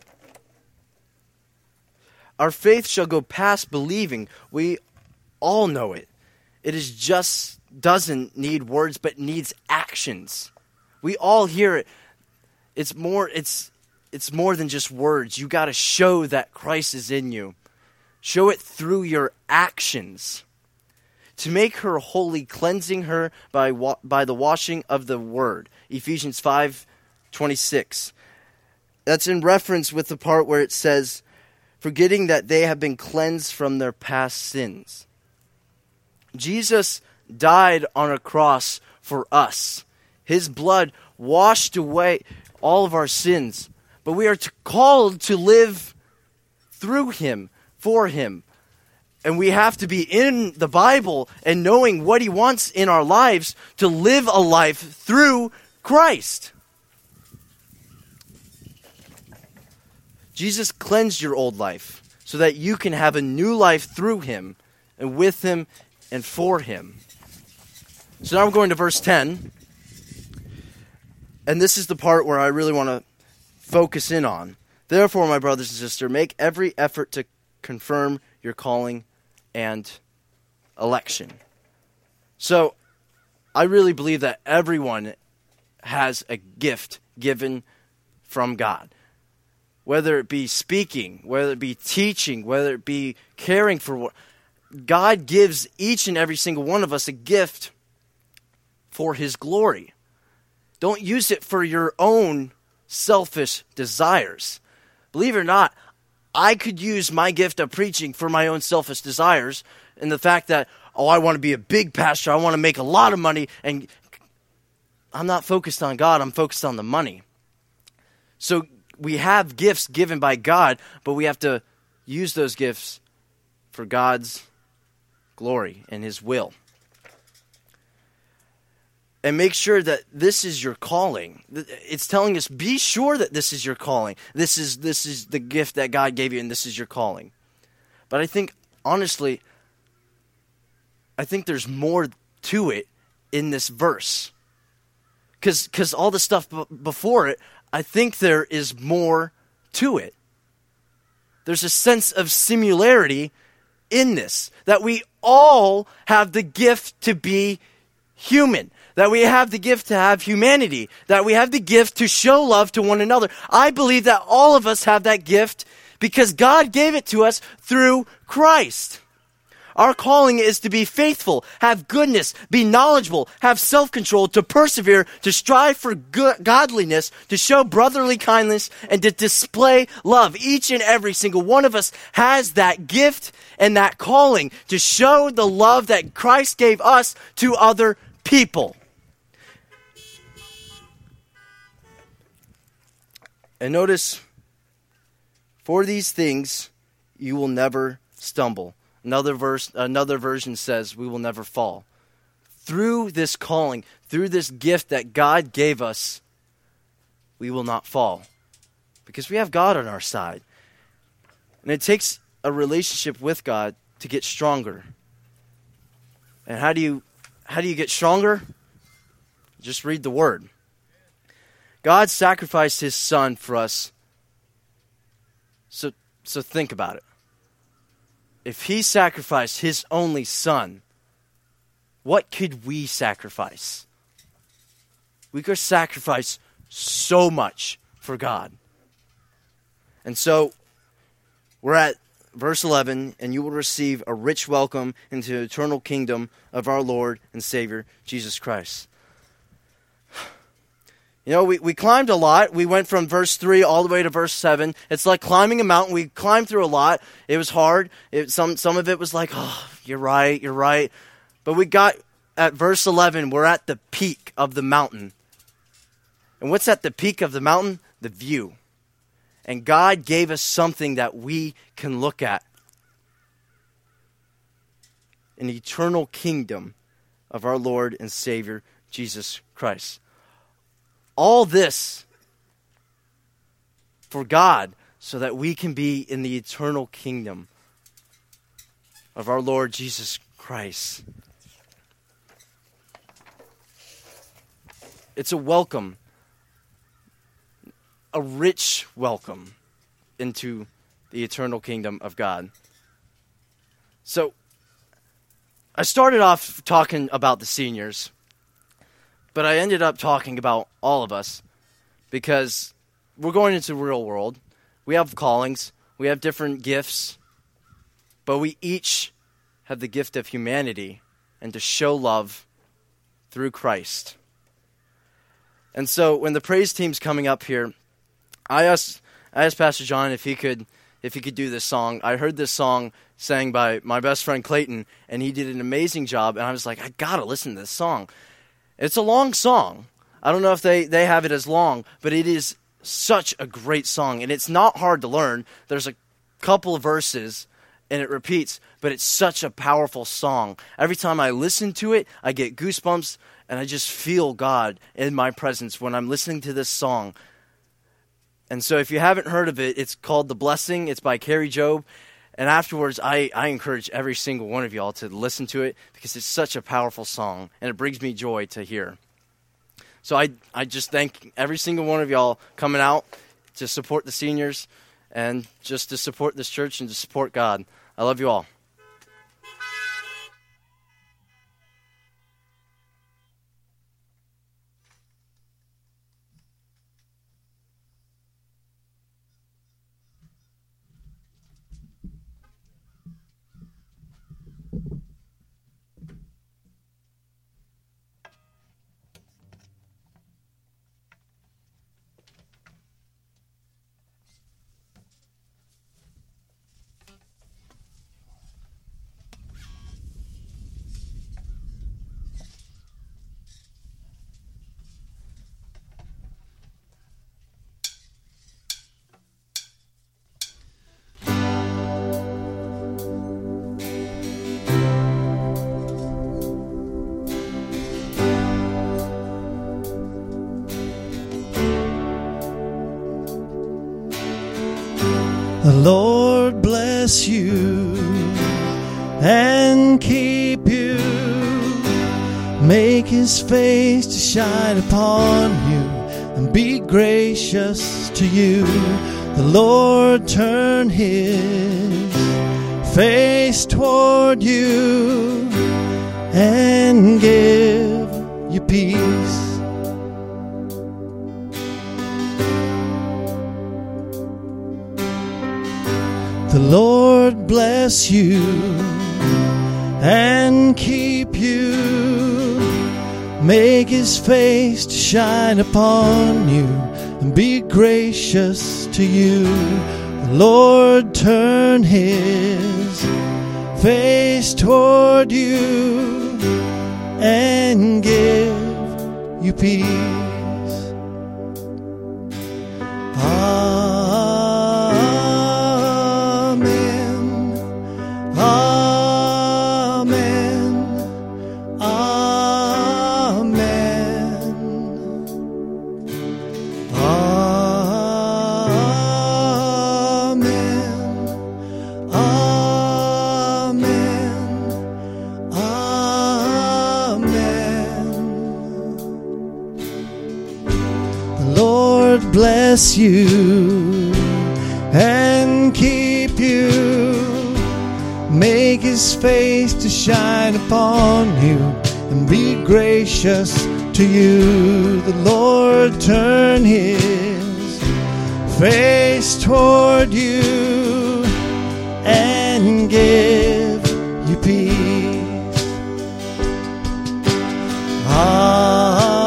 Our faith shall go past believing. We all know it. It is just doesn't need words, but needs actions. We all hear it. It's more, it's it's more than just words. You got to show that Christ is in you. Show it through your actions. To make her holy, cleansing her by wa- by the washing of the word. Ephesians five twenty-six. That's in reference with the part where it says, forgetting that they have been cleansed from their past sins. Jesus died on a cross for us. His blood washed away all of our sins. But we are to, called to live through him, for him. And we have to be in the Bible and knowing what he wants in our lives to live a life through Christ. Jesus cleansed your old life so that you can have a new life through him and with him and for him. So now we're going to verse ten. And this is the part where I really want to focus in on. Therefore, my brothers and sisters, make every effort to confirm your calling and election. So, I really believe that everyone has a gift given from God. Whether it be speaking, whether it be teaching, whether it be caring for what, God gives each and every single one of us a gift for his glory. Don't use it for your own selfish desires. Believe it or not, I could use my gift of preaching for my own selfish desires, and the fact that, oh, I want to be a big pastor, I want to make a lot of money, and I'm not focused on God, I'm focused on the money. So we have gifts given by God, but we have to use those gifts for God's glory and his will. And make sure that this is your calling. It's telling us, be sure that this is your calling. This is this is the gift that God gave you, and this is your calling. But I think, honestly, I think there's more to it in this verse. Because because all the stuff b- before it, I think there is more to it. There's a sense of similarity in this, that we all have the gift to be human, that we have the gift to have humanity, that we have the gift to show love to one another. I believe that all of us have that gift because God gave it to us through Christ. Our calling is to be faithful, have goodness, be knowledgeable, have self-control, to persevere, to strive for good, godliness, to show brotherly kindness, and to display love. Each and every single one of us has that gift and that calling to show the love that Christ gave us to other people. And notice, for these things you will never stumble. Another verse, another version says, we will never fall. Through this calling, through this gift that God gave us, we will not fall. Because we have God on our side. And it takes a relationship with God to get stronger. And how do you how do you get stronger? Just read the Word. God sacrificed his son for us. So so think about it. If he sacrificed his only son, what could we sacrifice? We could sacrifice so much for God. And so, we're at verse eleven, and you will receive a rich welcome into the eternal kingdom of our Lord and Savior, Jesus Christ. You know, we, we climbed a lot. We went from verse three all the way to verse seven. It's like climbing a mountain. We climbed through a lot. It was hard. It, some, some of it was like, oh, you're right, you're right. But we got at verse eleven, we're at the peak of the mountain. And what's at the peak of the mountain? The view. And God gave us something that we can look at. An eternal kingdom of our Lord and Savior, Jesus Christ. All this for God so that we can be in the eternal kingdom of our Lord Jesus Christ. It's a welcome, a rich welcome into the eternal kingdom of God. So, I started off talking about the seniors. But I ended up talking about all of us because we're going into the real world. We have callings. We have different gifts. But we each have the gift of humanity and to show love through Christ. And so when the praise team's coming up here, I asked, I asked Pastor John if he could if he could do this song. I heard this song sang by my best friend Clayton, and he did an amazing job, and I was like, I gotta listen to this song. It's a long song. I don't know if they, they have it as long, but it is such a great song, and it's not hard to learn. There's a couple of verses, and it repeats, but it's such a powerful song. Every time I listen to it, I get goosebumps, and I just feel God in my presence when I'm listening to this song. And so if you haven't heard of it, it's called The Blessing. It's by Carrie Job. And afterwards, I, I encourage every single one of y'all to listen to it because it's such a powerful song, and it brings me joy to hear. So I, I just thank every single one of y'all coming out to support the seniors and just to support this church and to support God. I love you all. The Lord bless you and keep you, make his face to shine upon you and be gracious to you. The Lord turn his face toward you and give you peace. The Lord bless you and keep you, make his face to shine upon you and be gracious to you. The Lord turn his face toward you and give you peace. Ah. Bless you and keep you, make his face to shine upon you and be gracious to you. The Lord turn his face toward you and give you peace. Ah.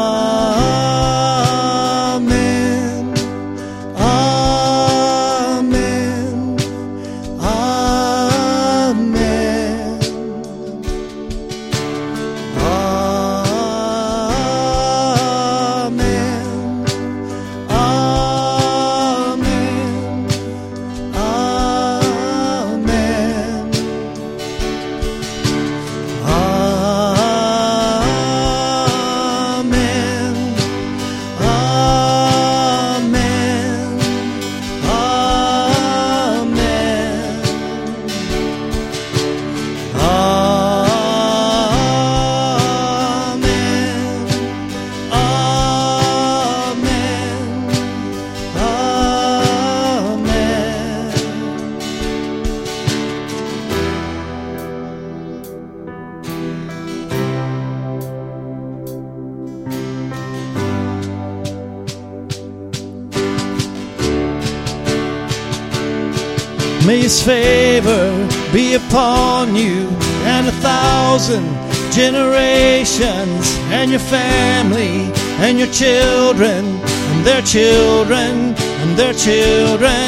May his favor be upon you and a thousand generations, and your family and your children and their children and their children.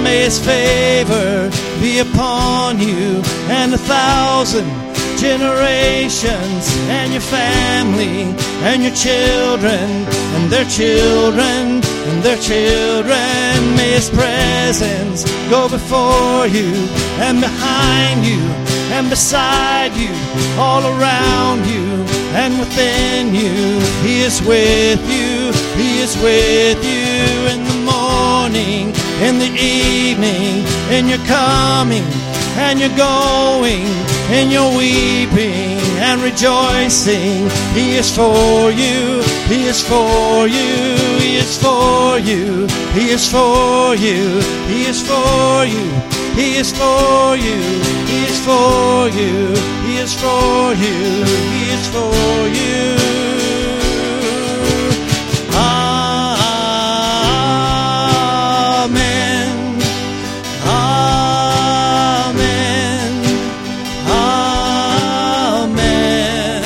May His favor be upon you and a thousand generations, and your family and your children and their children and their children. May His presence go before you and behind you and beside you, all around you and within you. He is with you, He is with you in the morning, in the evening, in your coming and your going, in your weeping and rejoicing. He is for you, He is for you, He is for you, He is for you, He is for you, He is for you, He is for you, He is for you, He is for you. Amen. Amen. Amen.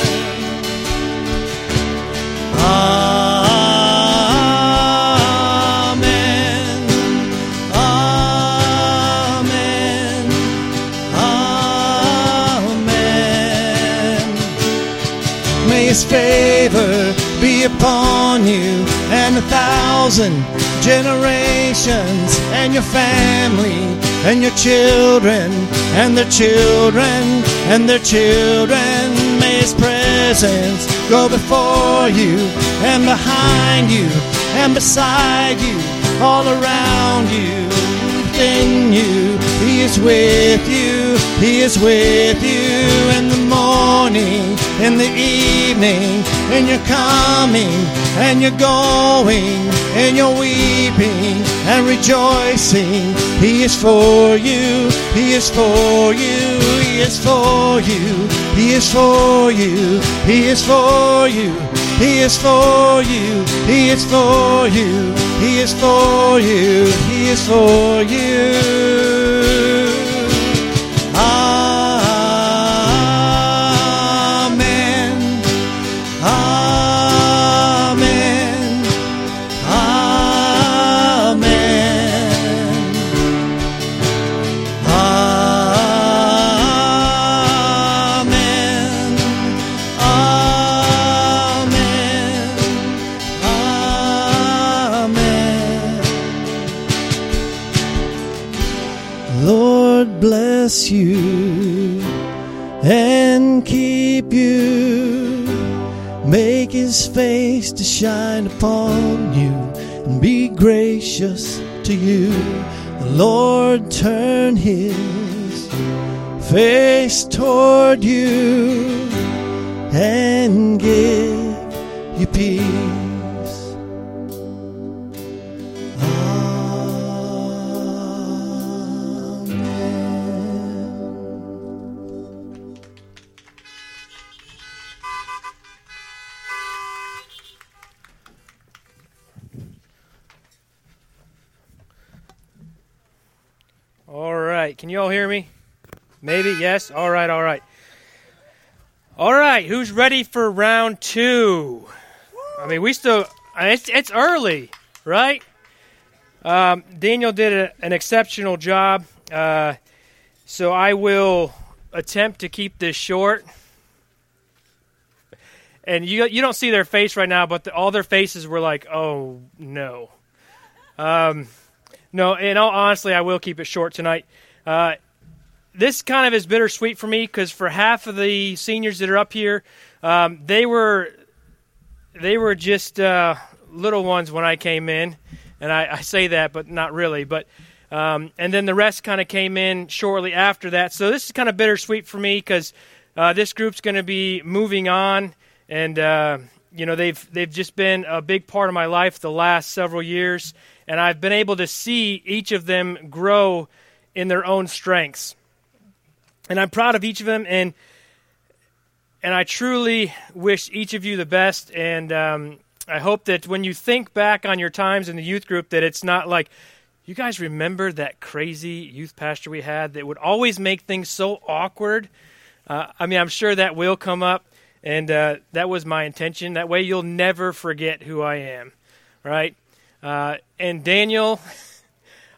Amen. Amen. Amen. May His favor be upon you and a thousand generations, and your family and your children and their children and their children. May His presence go before you and behind you and beside you, all around you, within you. He is with you, He is with you in the morning, in the evening, in your coming and your going, in your weeping and rejoicing. He is for you, He is for you, He is for you, He is for you, He is for you, He is for you, He is for you, He is for you, He is for you. Amen. Amen. Amen. Amen. Amen. Amen. Lord bless you and keep you, make His face to shine upon you and be gracious to you. The Lord turn His face toward you and give you peace. All right. Can you all hear me? Maybe? Yes? All right, all right. All right. Who's ready for round two? I mean, we still, it's, it's early, right? Um, Daniel did a, an exceptional job, uh, so I will attempt to keep this short. And you you don't see their face right now, but the, all their faces were like, oh, no. Um, no, in all honesty, I will keep it short tonight. Uh, this kind of is bittersweet for me because for half of the seniors that are up here, um, they were they were just uh, little ones when I came in. And I, I say that, but not really. But um, and then the rest kind of came in shortly after that. So this is kind of bittersweet for me because uh, this group's going to be moving on. And, uh, you know, they've they've just been a big part of my life the last several years. And I've been able to see each of them grow in their own strengths. And I'm proud of each of them. And and I truly wish each of you the best. And um, I hope that when you think back on your times in the youth group, that it's not like, you guys remember that crazy youth pastor we had that would always make things so awkward? Uh, I mean, I'm sure that will come up. And uh, that was my intention. That way you'll never forget who I am, right? Uh, and Daniel,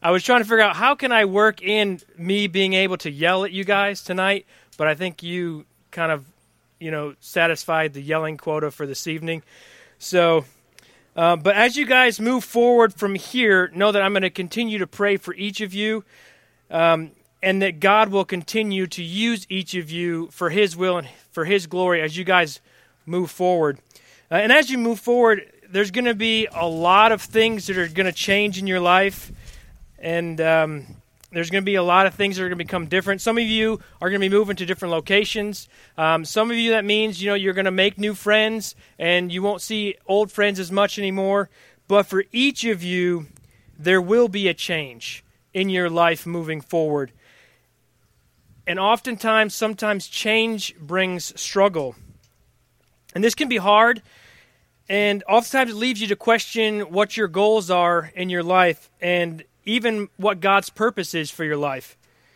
I was trying to figure out how can I work in me being able to yell at you guys tonight, but I think you kind of, you know, satisfied the yelling quota for this evening. So, uh, but as you guys move forward from here, know that I'm going to continue to pray for each of you, um, and that God will continue to use each of you for His will and for His glory as you guys move forward. Uh, and as you move forward, there's going to be a lot of things that are going to change in your life, and um, there's going to be a lot of things that are going to become different. Some of you are going to be moving to different locations. Um, some of you, that means, you know, you're going to make new friends, and you won't see old friends as much anymore. But for each of you, there will be a change in your life moving forward. And oftentimes, sometimes change brings struggle. And this can be hard, and oftentimes it leaves you to question what your goals are in your life and even what God's purpose is for your life.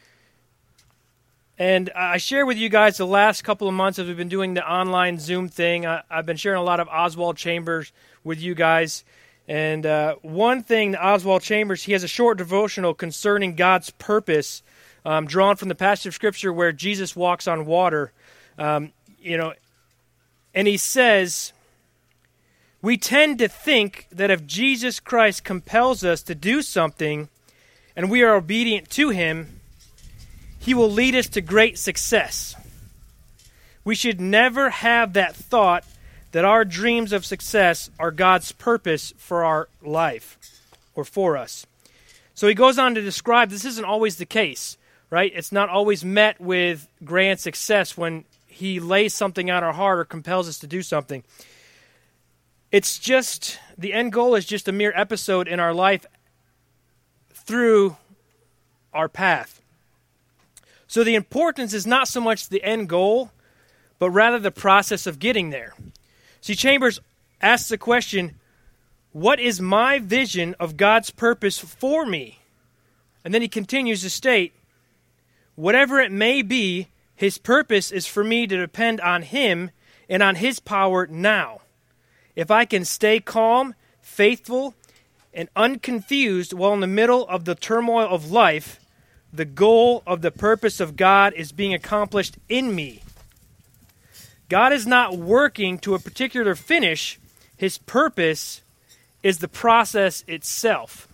And I share with you guys the last couple of months as we've been doing the online Zoom thing. I, I've been sharing a lot of Oswald Chambers with you guys. And uh, one thing, Oswald Chambers, he has a short devotional concerning God's purpose, um, drawn from the passage of Scripture where Jesus walks on water. Um, you know, and he says, we tend to think that if Jesus Christ compels us to do something and we are obedient to Him, He will lead us to great success. We should never have that thought that our dreams of success are God's purpose for our life or for us. So he goes on to describe this isn't always the case, right? It's not always met with grand success when He lays something on our heart or compels us to do something. It's just, the end goal is just a mere episode in our life through our path. So the importance is not so much the end goal, but rather the process of getting there. See, Chambers asks the question, what is my vision of God's purpose for me? And then he continues to state, whatever it may be, His purpose is for me to depend on Him and on His power now. If I can stay calm, faithful, and unconfused while in the middle of the turmoil of life, the goal of the purpose of God is being accomplished in me. God is not working to a particular finish. His purpose is the process itself.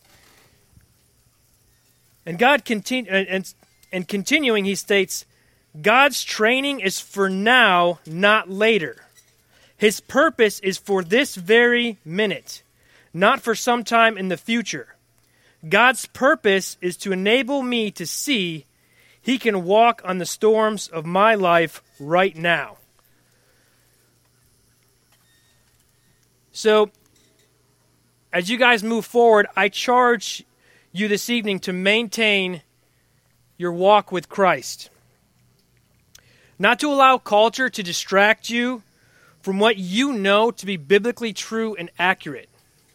And God continue and, and continuing, he states, God's training is for now, not later. His purpose is for this very minute, not for some time in the future. God's purpose is to enable me to see He can walk on the storms of my life right now. So, as you guys move forward, I charge you this evening to maintain your walk with Christ. Not to allow culture to distract you from what you know to be biblically true and accurate.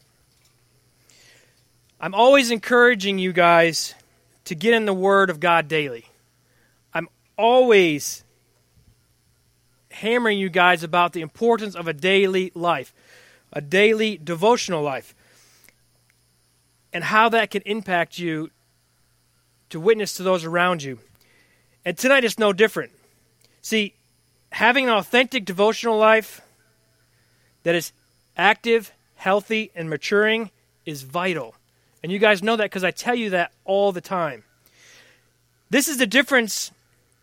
I'm always encouraging you guys to get in the Word of God daily. I'm always hammering you guys about the importance of a daily life, a daily devotional life, and how that can impact you to witness to those around you. And tonight is no different. See, having an authentic devotional life that is active, healthy, and maturing is vital. And you guys know that because I tell you that all the time. This is the difference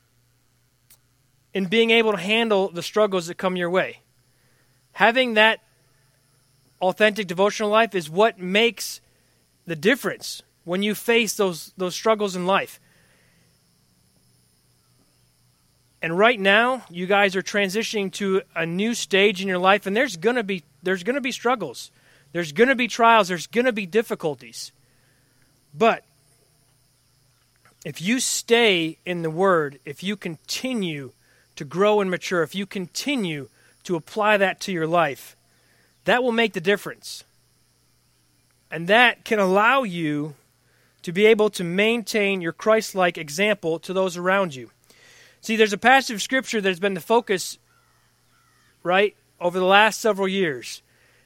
in being able to handle the struggles that come your way. Having that authentic devotional life is what makes the difference when you face those, those struggles in life. And right now, you guys are transitioning to a new stage in your life, and there's gonna be there's gonna be struggles. There's going to be trials. There's going to be difficulties. But if you stay in the Word, if you continue to grow and mature, if you continue to apply that to your life, that will make the difference. And that can allow you to be able to maintain your Christ-like example to those around you. See, there's a passage of Scripture that has been the focus, right, over the last several years.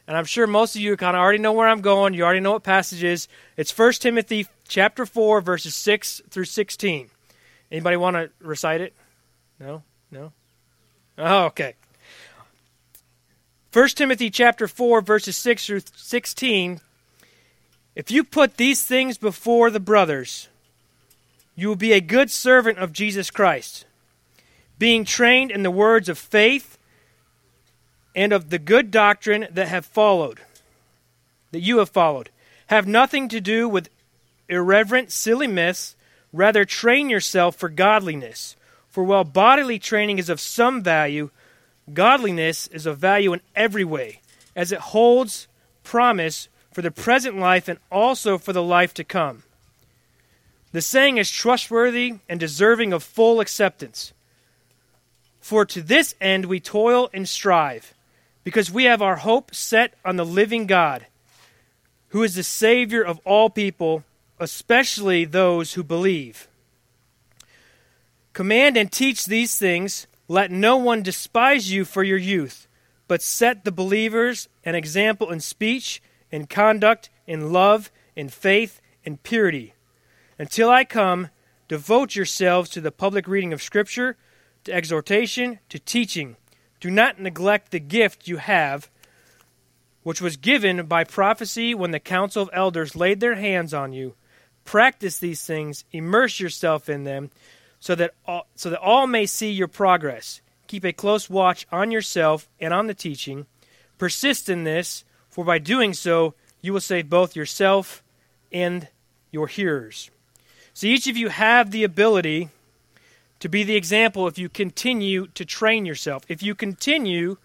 And I'm sure most of you kind of already know where I'm going. You already know what passage it is. It's First Timothy chapter four, verses six through sixteen. Anybody want to recite it? No? No? Oh, okay. First Timothy chapter four, verses six through sixteen. If you put these things before the brothers, you will be a good servant of Jesus Christ, being trained in the words of faith and of the good doctrine that have followed, that you have followed. Have nothing to do with irreverent, silly myths. Rather, train yourself for godliness. For while bodily training is of some value, godliness is of value in every way, as it holds promise for the present life and also for the life to come. The saying is trustworthy and deserving of full acceptance. For to this end we toil and strive, because we have our hope set on the living God, who is the Savior of all people, especially those who believe. Command and teach these things. Let no one despise you for your youth, but set the believers an example in speech, in conduct, in love, in faith, in purity. Until I come, devote yourselves to the public reading of Scripture, to exhortation, to teaching. Do not neglect the gift you have, which was given by prophecy when the council of elders laid their hands on you. Practice these things, immerse yourself in them, so that all, so that all may see your progress. Keep a close watch on yourself and on the teaching. Persist in this, for by doing so, you will save both yourself and your hearers. So each of you have the ability to be the example if you continue to train yourself. If you continue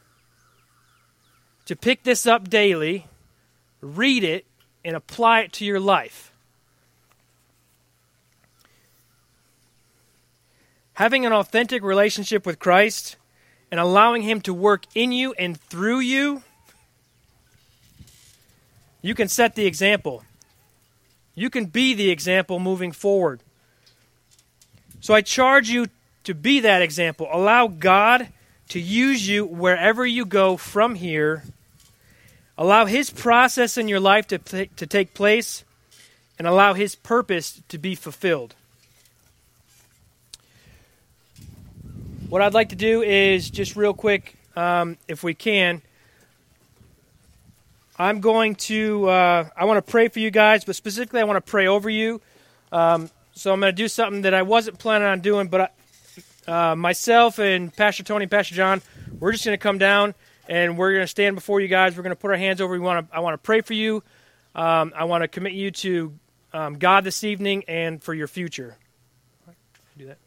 to pick this up daily, read it, and apply it to your life. Having an authentic relationship with Christ and allowing Him to work in you and through you, you can set the example. You can be the example moving forward. So I charge you to be that example. Allow God to use you wherever you go from here. Allow His process in your life to, to take place, and allow His purpose to be fulfilled. What I'd like to do is, just real quick, um, if we can, I'm going to, uh, I want to pray for you guys, but specifically I want to pray over you. Um, so I'm going to do something that I wasn't planning on doing, but I, uh, myself and Pastor Tony and Pastor John, we're just going to come down and we're going to stand before you guys. We're going to put our hands over you. We want to, I want to pray for you. Um, I want to commit you to um, God this evening and for your future. Do that.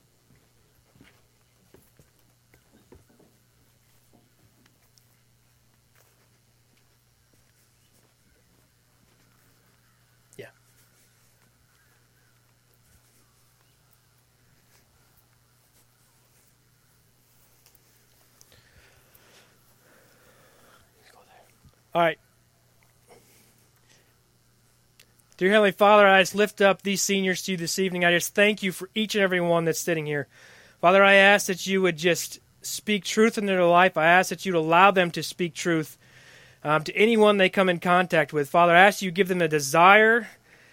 All right. Dear Heavenly Father, I just lift up these seniors to you this evening. I just thank you for each and every one that's sitting here. Father, I ask that you would just speak truth into their life. I ask that you'd allow them to speak truth um, to anyone they come in contact with. Father, I ask you to give them a desire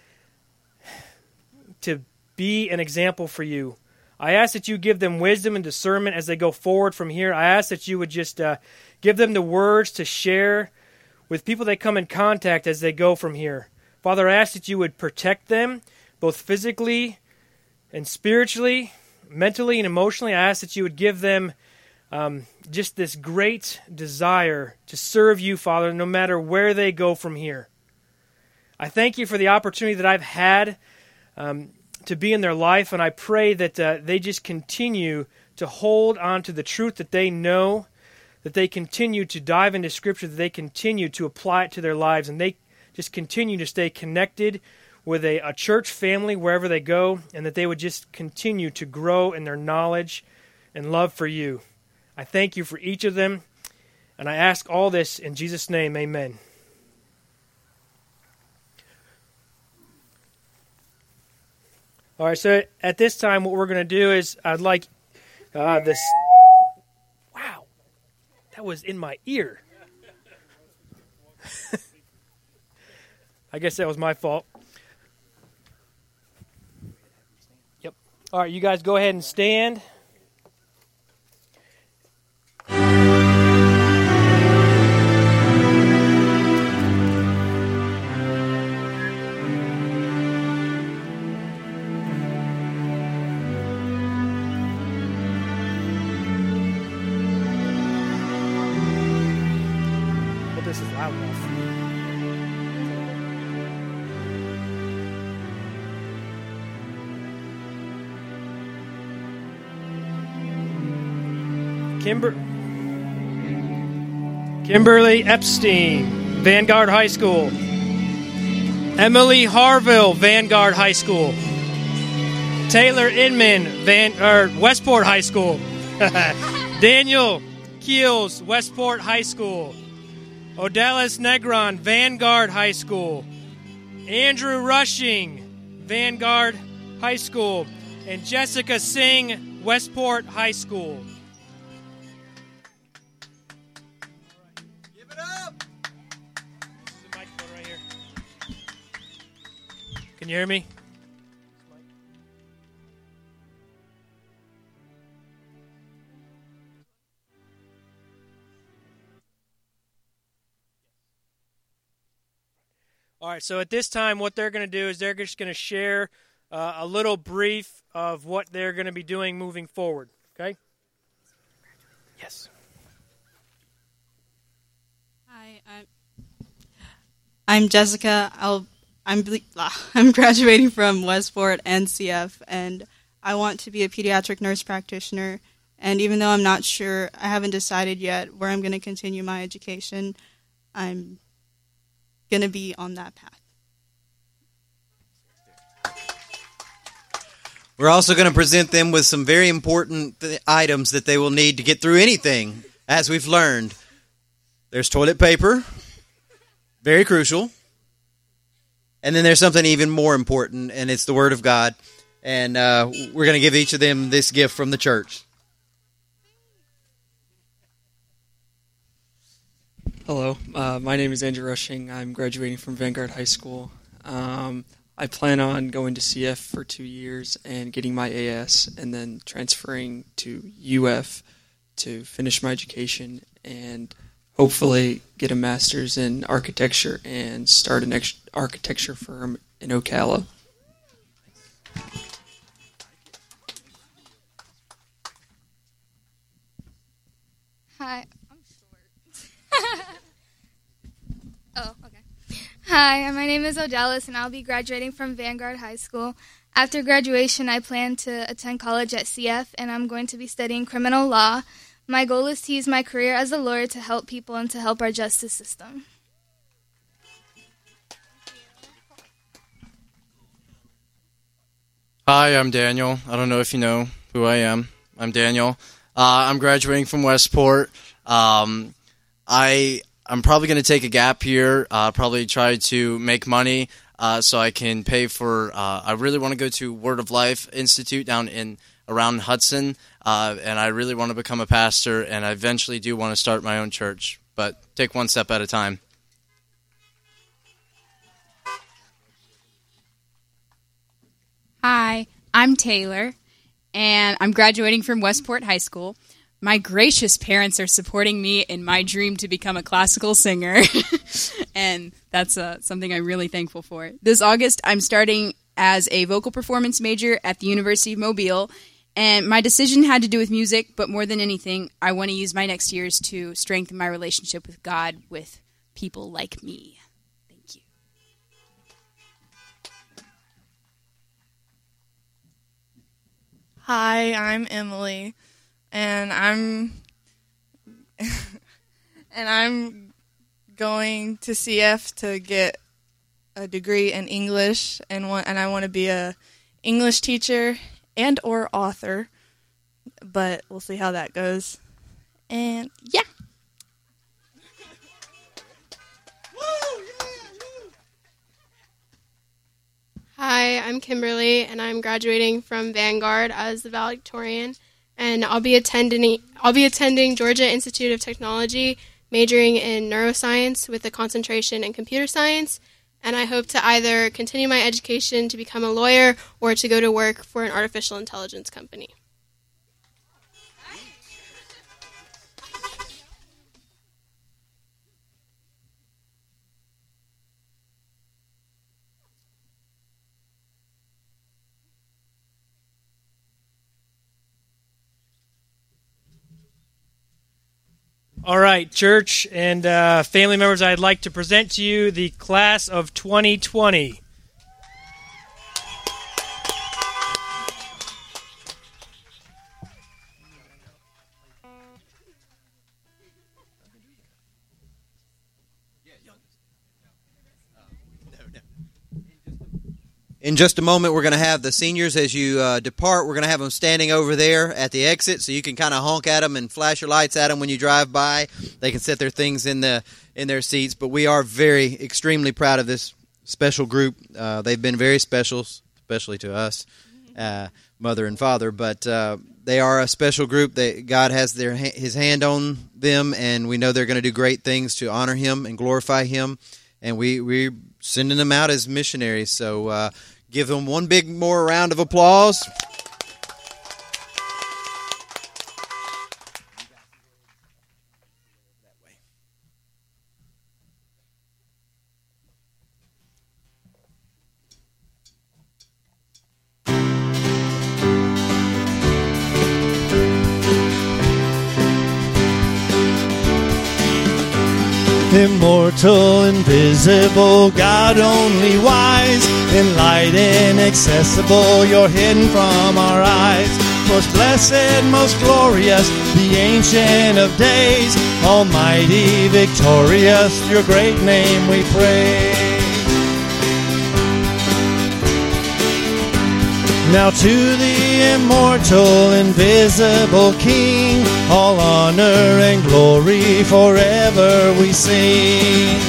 to be an example for you. I ask that you give them wisdom and discernment as they go forward from here. I ask that you would just uh, give them the words to share with people they come in contact as they go from here. Father, I ask that you would protect them, both physically and spiritually, mentally and emotionally. I ask that you would give them um, just this great desire to serve you, Father, no matter where they go from here. I thank you for the opportunity that I've had um, to be in their life, and I pray that uh, they just continue to hold on to the truth that they know, that they continue to dive into Scripture, that they continue to apply it to their lives, and they just continue to stay connected with a, a church family wherever they go, and that they would just continue to grow in their knowledge and love for you. I thank you for each of them, and I ask all this in Jesus' name, amen. All right, so at this time, what we're going to do is I'd like uh, this... Wow, that was in my ear. I guess that was my fault. Yep. All right, you guys go ahead and stand. Well, this is loud enough. Kimber- Kimberly Epstein, Vanguard High School. Emily Harville, Vanguard High School. Taylor Inman, Van or Westport High School. Daniel Keels, Westport High School. Odalis Negron, Vanguard High School. Andrew Rushing, Vanguard High School. And Jessica Singh, Westport High School. Can you hear me? All right, so at this time, what they're going to do is they're just going to share uh, a little brief of what they're going to be doing moving forward, okay? Yes. Hi, I'm, I'm Jessica. I'll I'm I'm graduating from Westport N C F, and I want to be a pediatric nurse practitioner. And even though I'm not sure, I haven't decided yet where I'm going to continue my education, I'm going to be on that path. We're also going to present them with some very important th- items that they will need to get through anything, as we've learned. There's toilet paper, very crucial. And then there's something even more important, and it's the Word of God. And uh, we're going to give each of them this gift from the church. Hello, uh, my name is Andrew Rushing. I'm graduating from Vanguard High School. Um, I plan on going to C F for two years and getting my A S, and then transferring to U F to finish my education and hopefully get a master's in architecture and start an ex- architecture firm in Ocala. Hi, I'm short. Oh, okay. Hi, my name is Odalis, and I'll be graduating from Vanguard High School. After graduation, I plan to attend college at C F, and I'm going to be studying criminal law. My goal is to use my career as a lawyer to help people and to help our justice system. Hi, I'm Daniel. I don't know if you know who I am. I'm Daniel. Uh, I'm graduating from Westport. Um, I, I'm probably going to take a gap here, uh, probably try to make money uh, so I can pay for, uh, I really want to go to Word of Life Institute down in around Hudson, uh, and I really want to become a pastor, and I eventually do want to start my own church, but take one step at a time. Hi, I'm Taylor, and I'm graduating from Westport High School. My gracious parents are supporting me in my dream to become a classical singer, and that's uh, something I'm really thankful for. This August, I'm starting as a vocal performance major at the University of Mobile, and my decision had to do with music, but more than anything, I want to use my next years to strengthen my relationship with God with people like me. Thank you. Hi, I'm Emily, and I'm and I'm going to C F to get a degree in English, and want, and I want to be a English teacher and or author, but we'll see how that goes. And yeah. Hi, I'm Kimberly, and I'm graduating from Vanguard as the valedictorian, and I'll be attending I'll be attending Georgia Institute of Technology majoring in neuroscience with a concentration in computer science, and I hope to either continue my education to become a lawyer or to go to work for an artificial intelligence company. All right, church and uh, family members, I'd like to present to you the class of twenty twenty. In just a moment, we're going to have the seniors, as you uh, depart, we're going to have them standing over there at the exit, so you can kind of honk at them and flash your lights at them when you drive by. They can set their things in the in their seats, but we are very, extremely proud of this special group. Uh, they've been very special, especially to us, uh, mother and father, but uh, they are a special group. They, God has their His hand on them, and we know they're going to do great things to honor Him and glorify Him, and we, we're sending them out as missionaries, so uh, give them one big more round of applause. Immortal, invisible, God only wise, in light inaccessible, you're hidden from our eyes. Most blessed, most glorious, the Ancient of Days, almighty, victorious, your great name we praise. Now to the immortal, invisible King, all honor and glory forever we sing.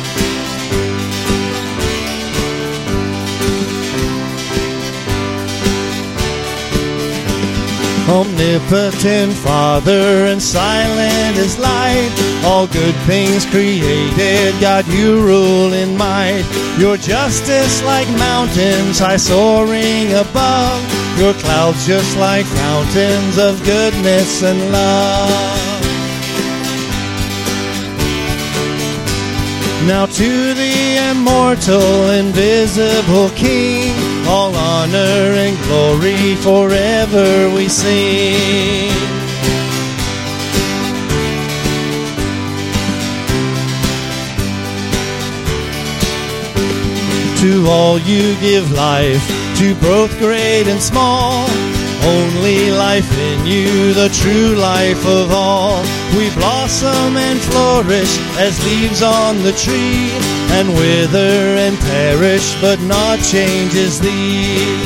Omnipotent Father and silent as light, all good things created, God you rule in might. Your justice like mountains high soaring above, your clouds just like fountains of goodness and love. Now to the immortal, invisible King, all honor and glory forever we sing. To all you give life, to both great and small, only life in you, the true life of all. We blossom and flourish as leaves on the tree, and wither and perish, but not changes thee.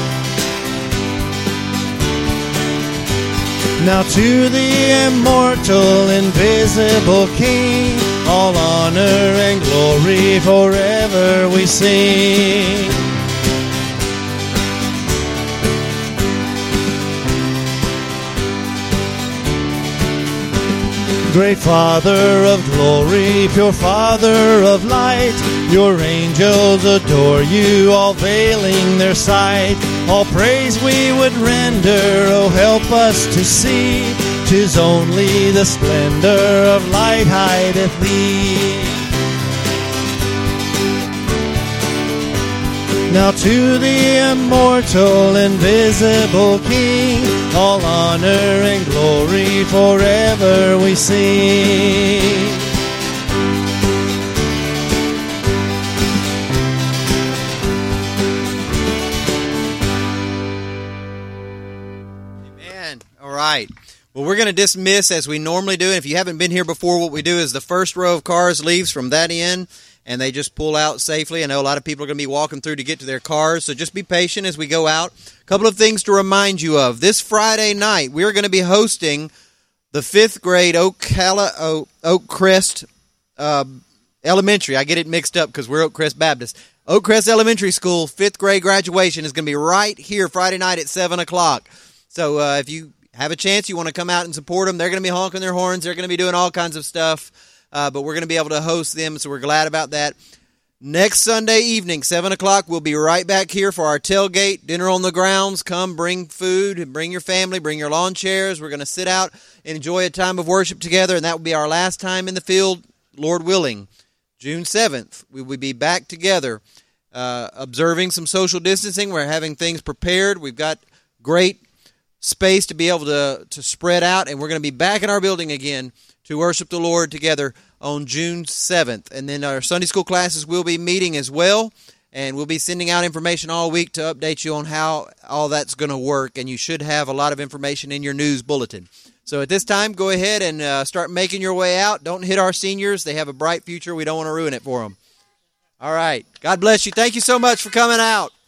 Now to the immortal, invisible King, all honor and glory forever we sing. Great Father of glory, pure Father of light, your angels adore you, all veiling their sight. All praise we would render, oh help us to see, 'tis only the splendor of light hideth thee. Now to the immortal, invisible King, all honor and glory forever we sing. Amen. All right. Well, we're going to dismiss as we normally do. And if you haven't been here before, what we do is the first row of cars leaves from that end, and they just pull out safely. I know a lot of people are going to be walking through to get to their cars, so just be patient as we go out. A couple of things to remind you of. This Friday night, we're going to be hosting the fifth grade Oak, Cala, Oak, Oak Crest uh, Elementary. I get it mixed up because we're Oak Crest Baptist. Oak Crest Elementary School fifth grade graduation is going to be right here Friday night at seven o'clock. So uh, if you have a chance, you want to come out and support them, they're going to be honking their horns. They're going to be doing all kinds of stuff, uh, but we're going to be able to host them, so we're glad about that. Next Sunday evening, seven o'clock, we'll be right back here for our tailgate, dinner on the grounds. Come, bring food, bring your family, bring your lawn chairs. We're going to sit out and enjoy a time of worship together, and that will be our last time in the field, Lord willing. June seventh, we will be back together, uh, observing some social distancing. We're having things prepared. We've got great space to be able to, to spread out, and we're going to be back in our building again to worship the Lord together on June seventh. And then our Sunday school classes will be meeting as well, and we'll be sending out information all week to update you on how all that's going to work, and you should have a lot of information in your news bulletin. So at this time, go ahead and uh, start making your way out. Don't hit our seniors. They have a bright future. We don't want to ruin it for them. All right. God bless you. Thank you so much for coming out.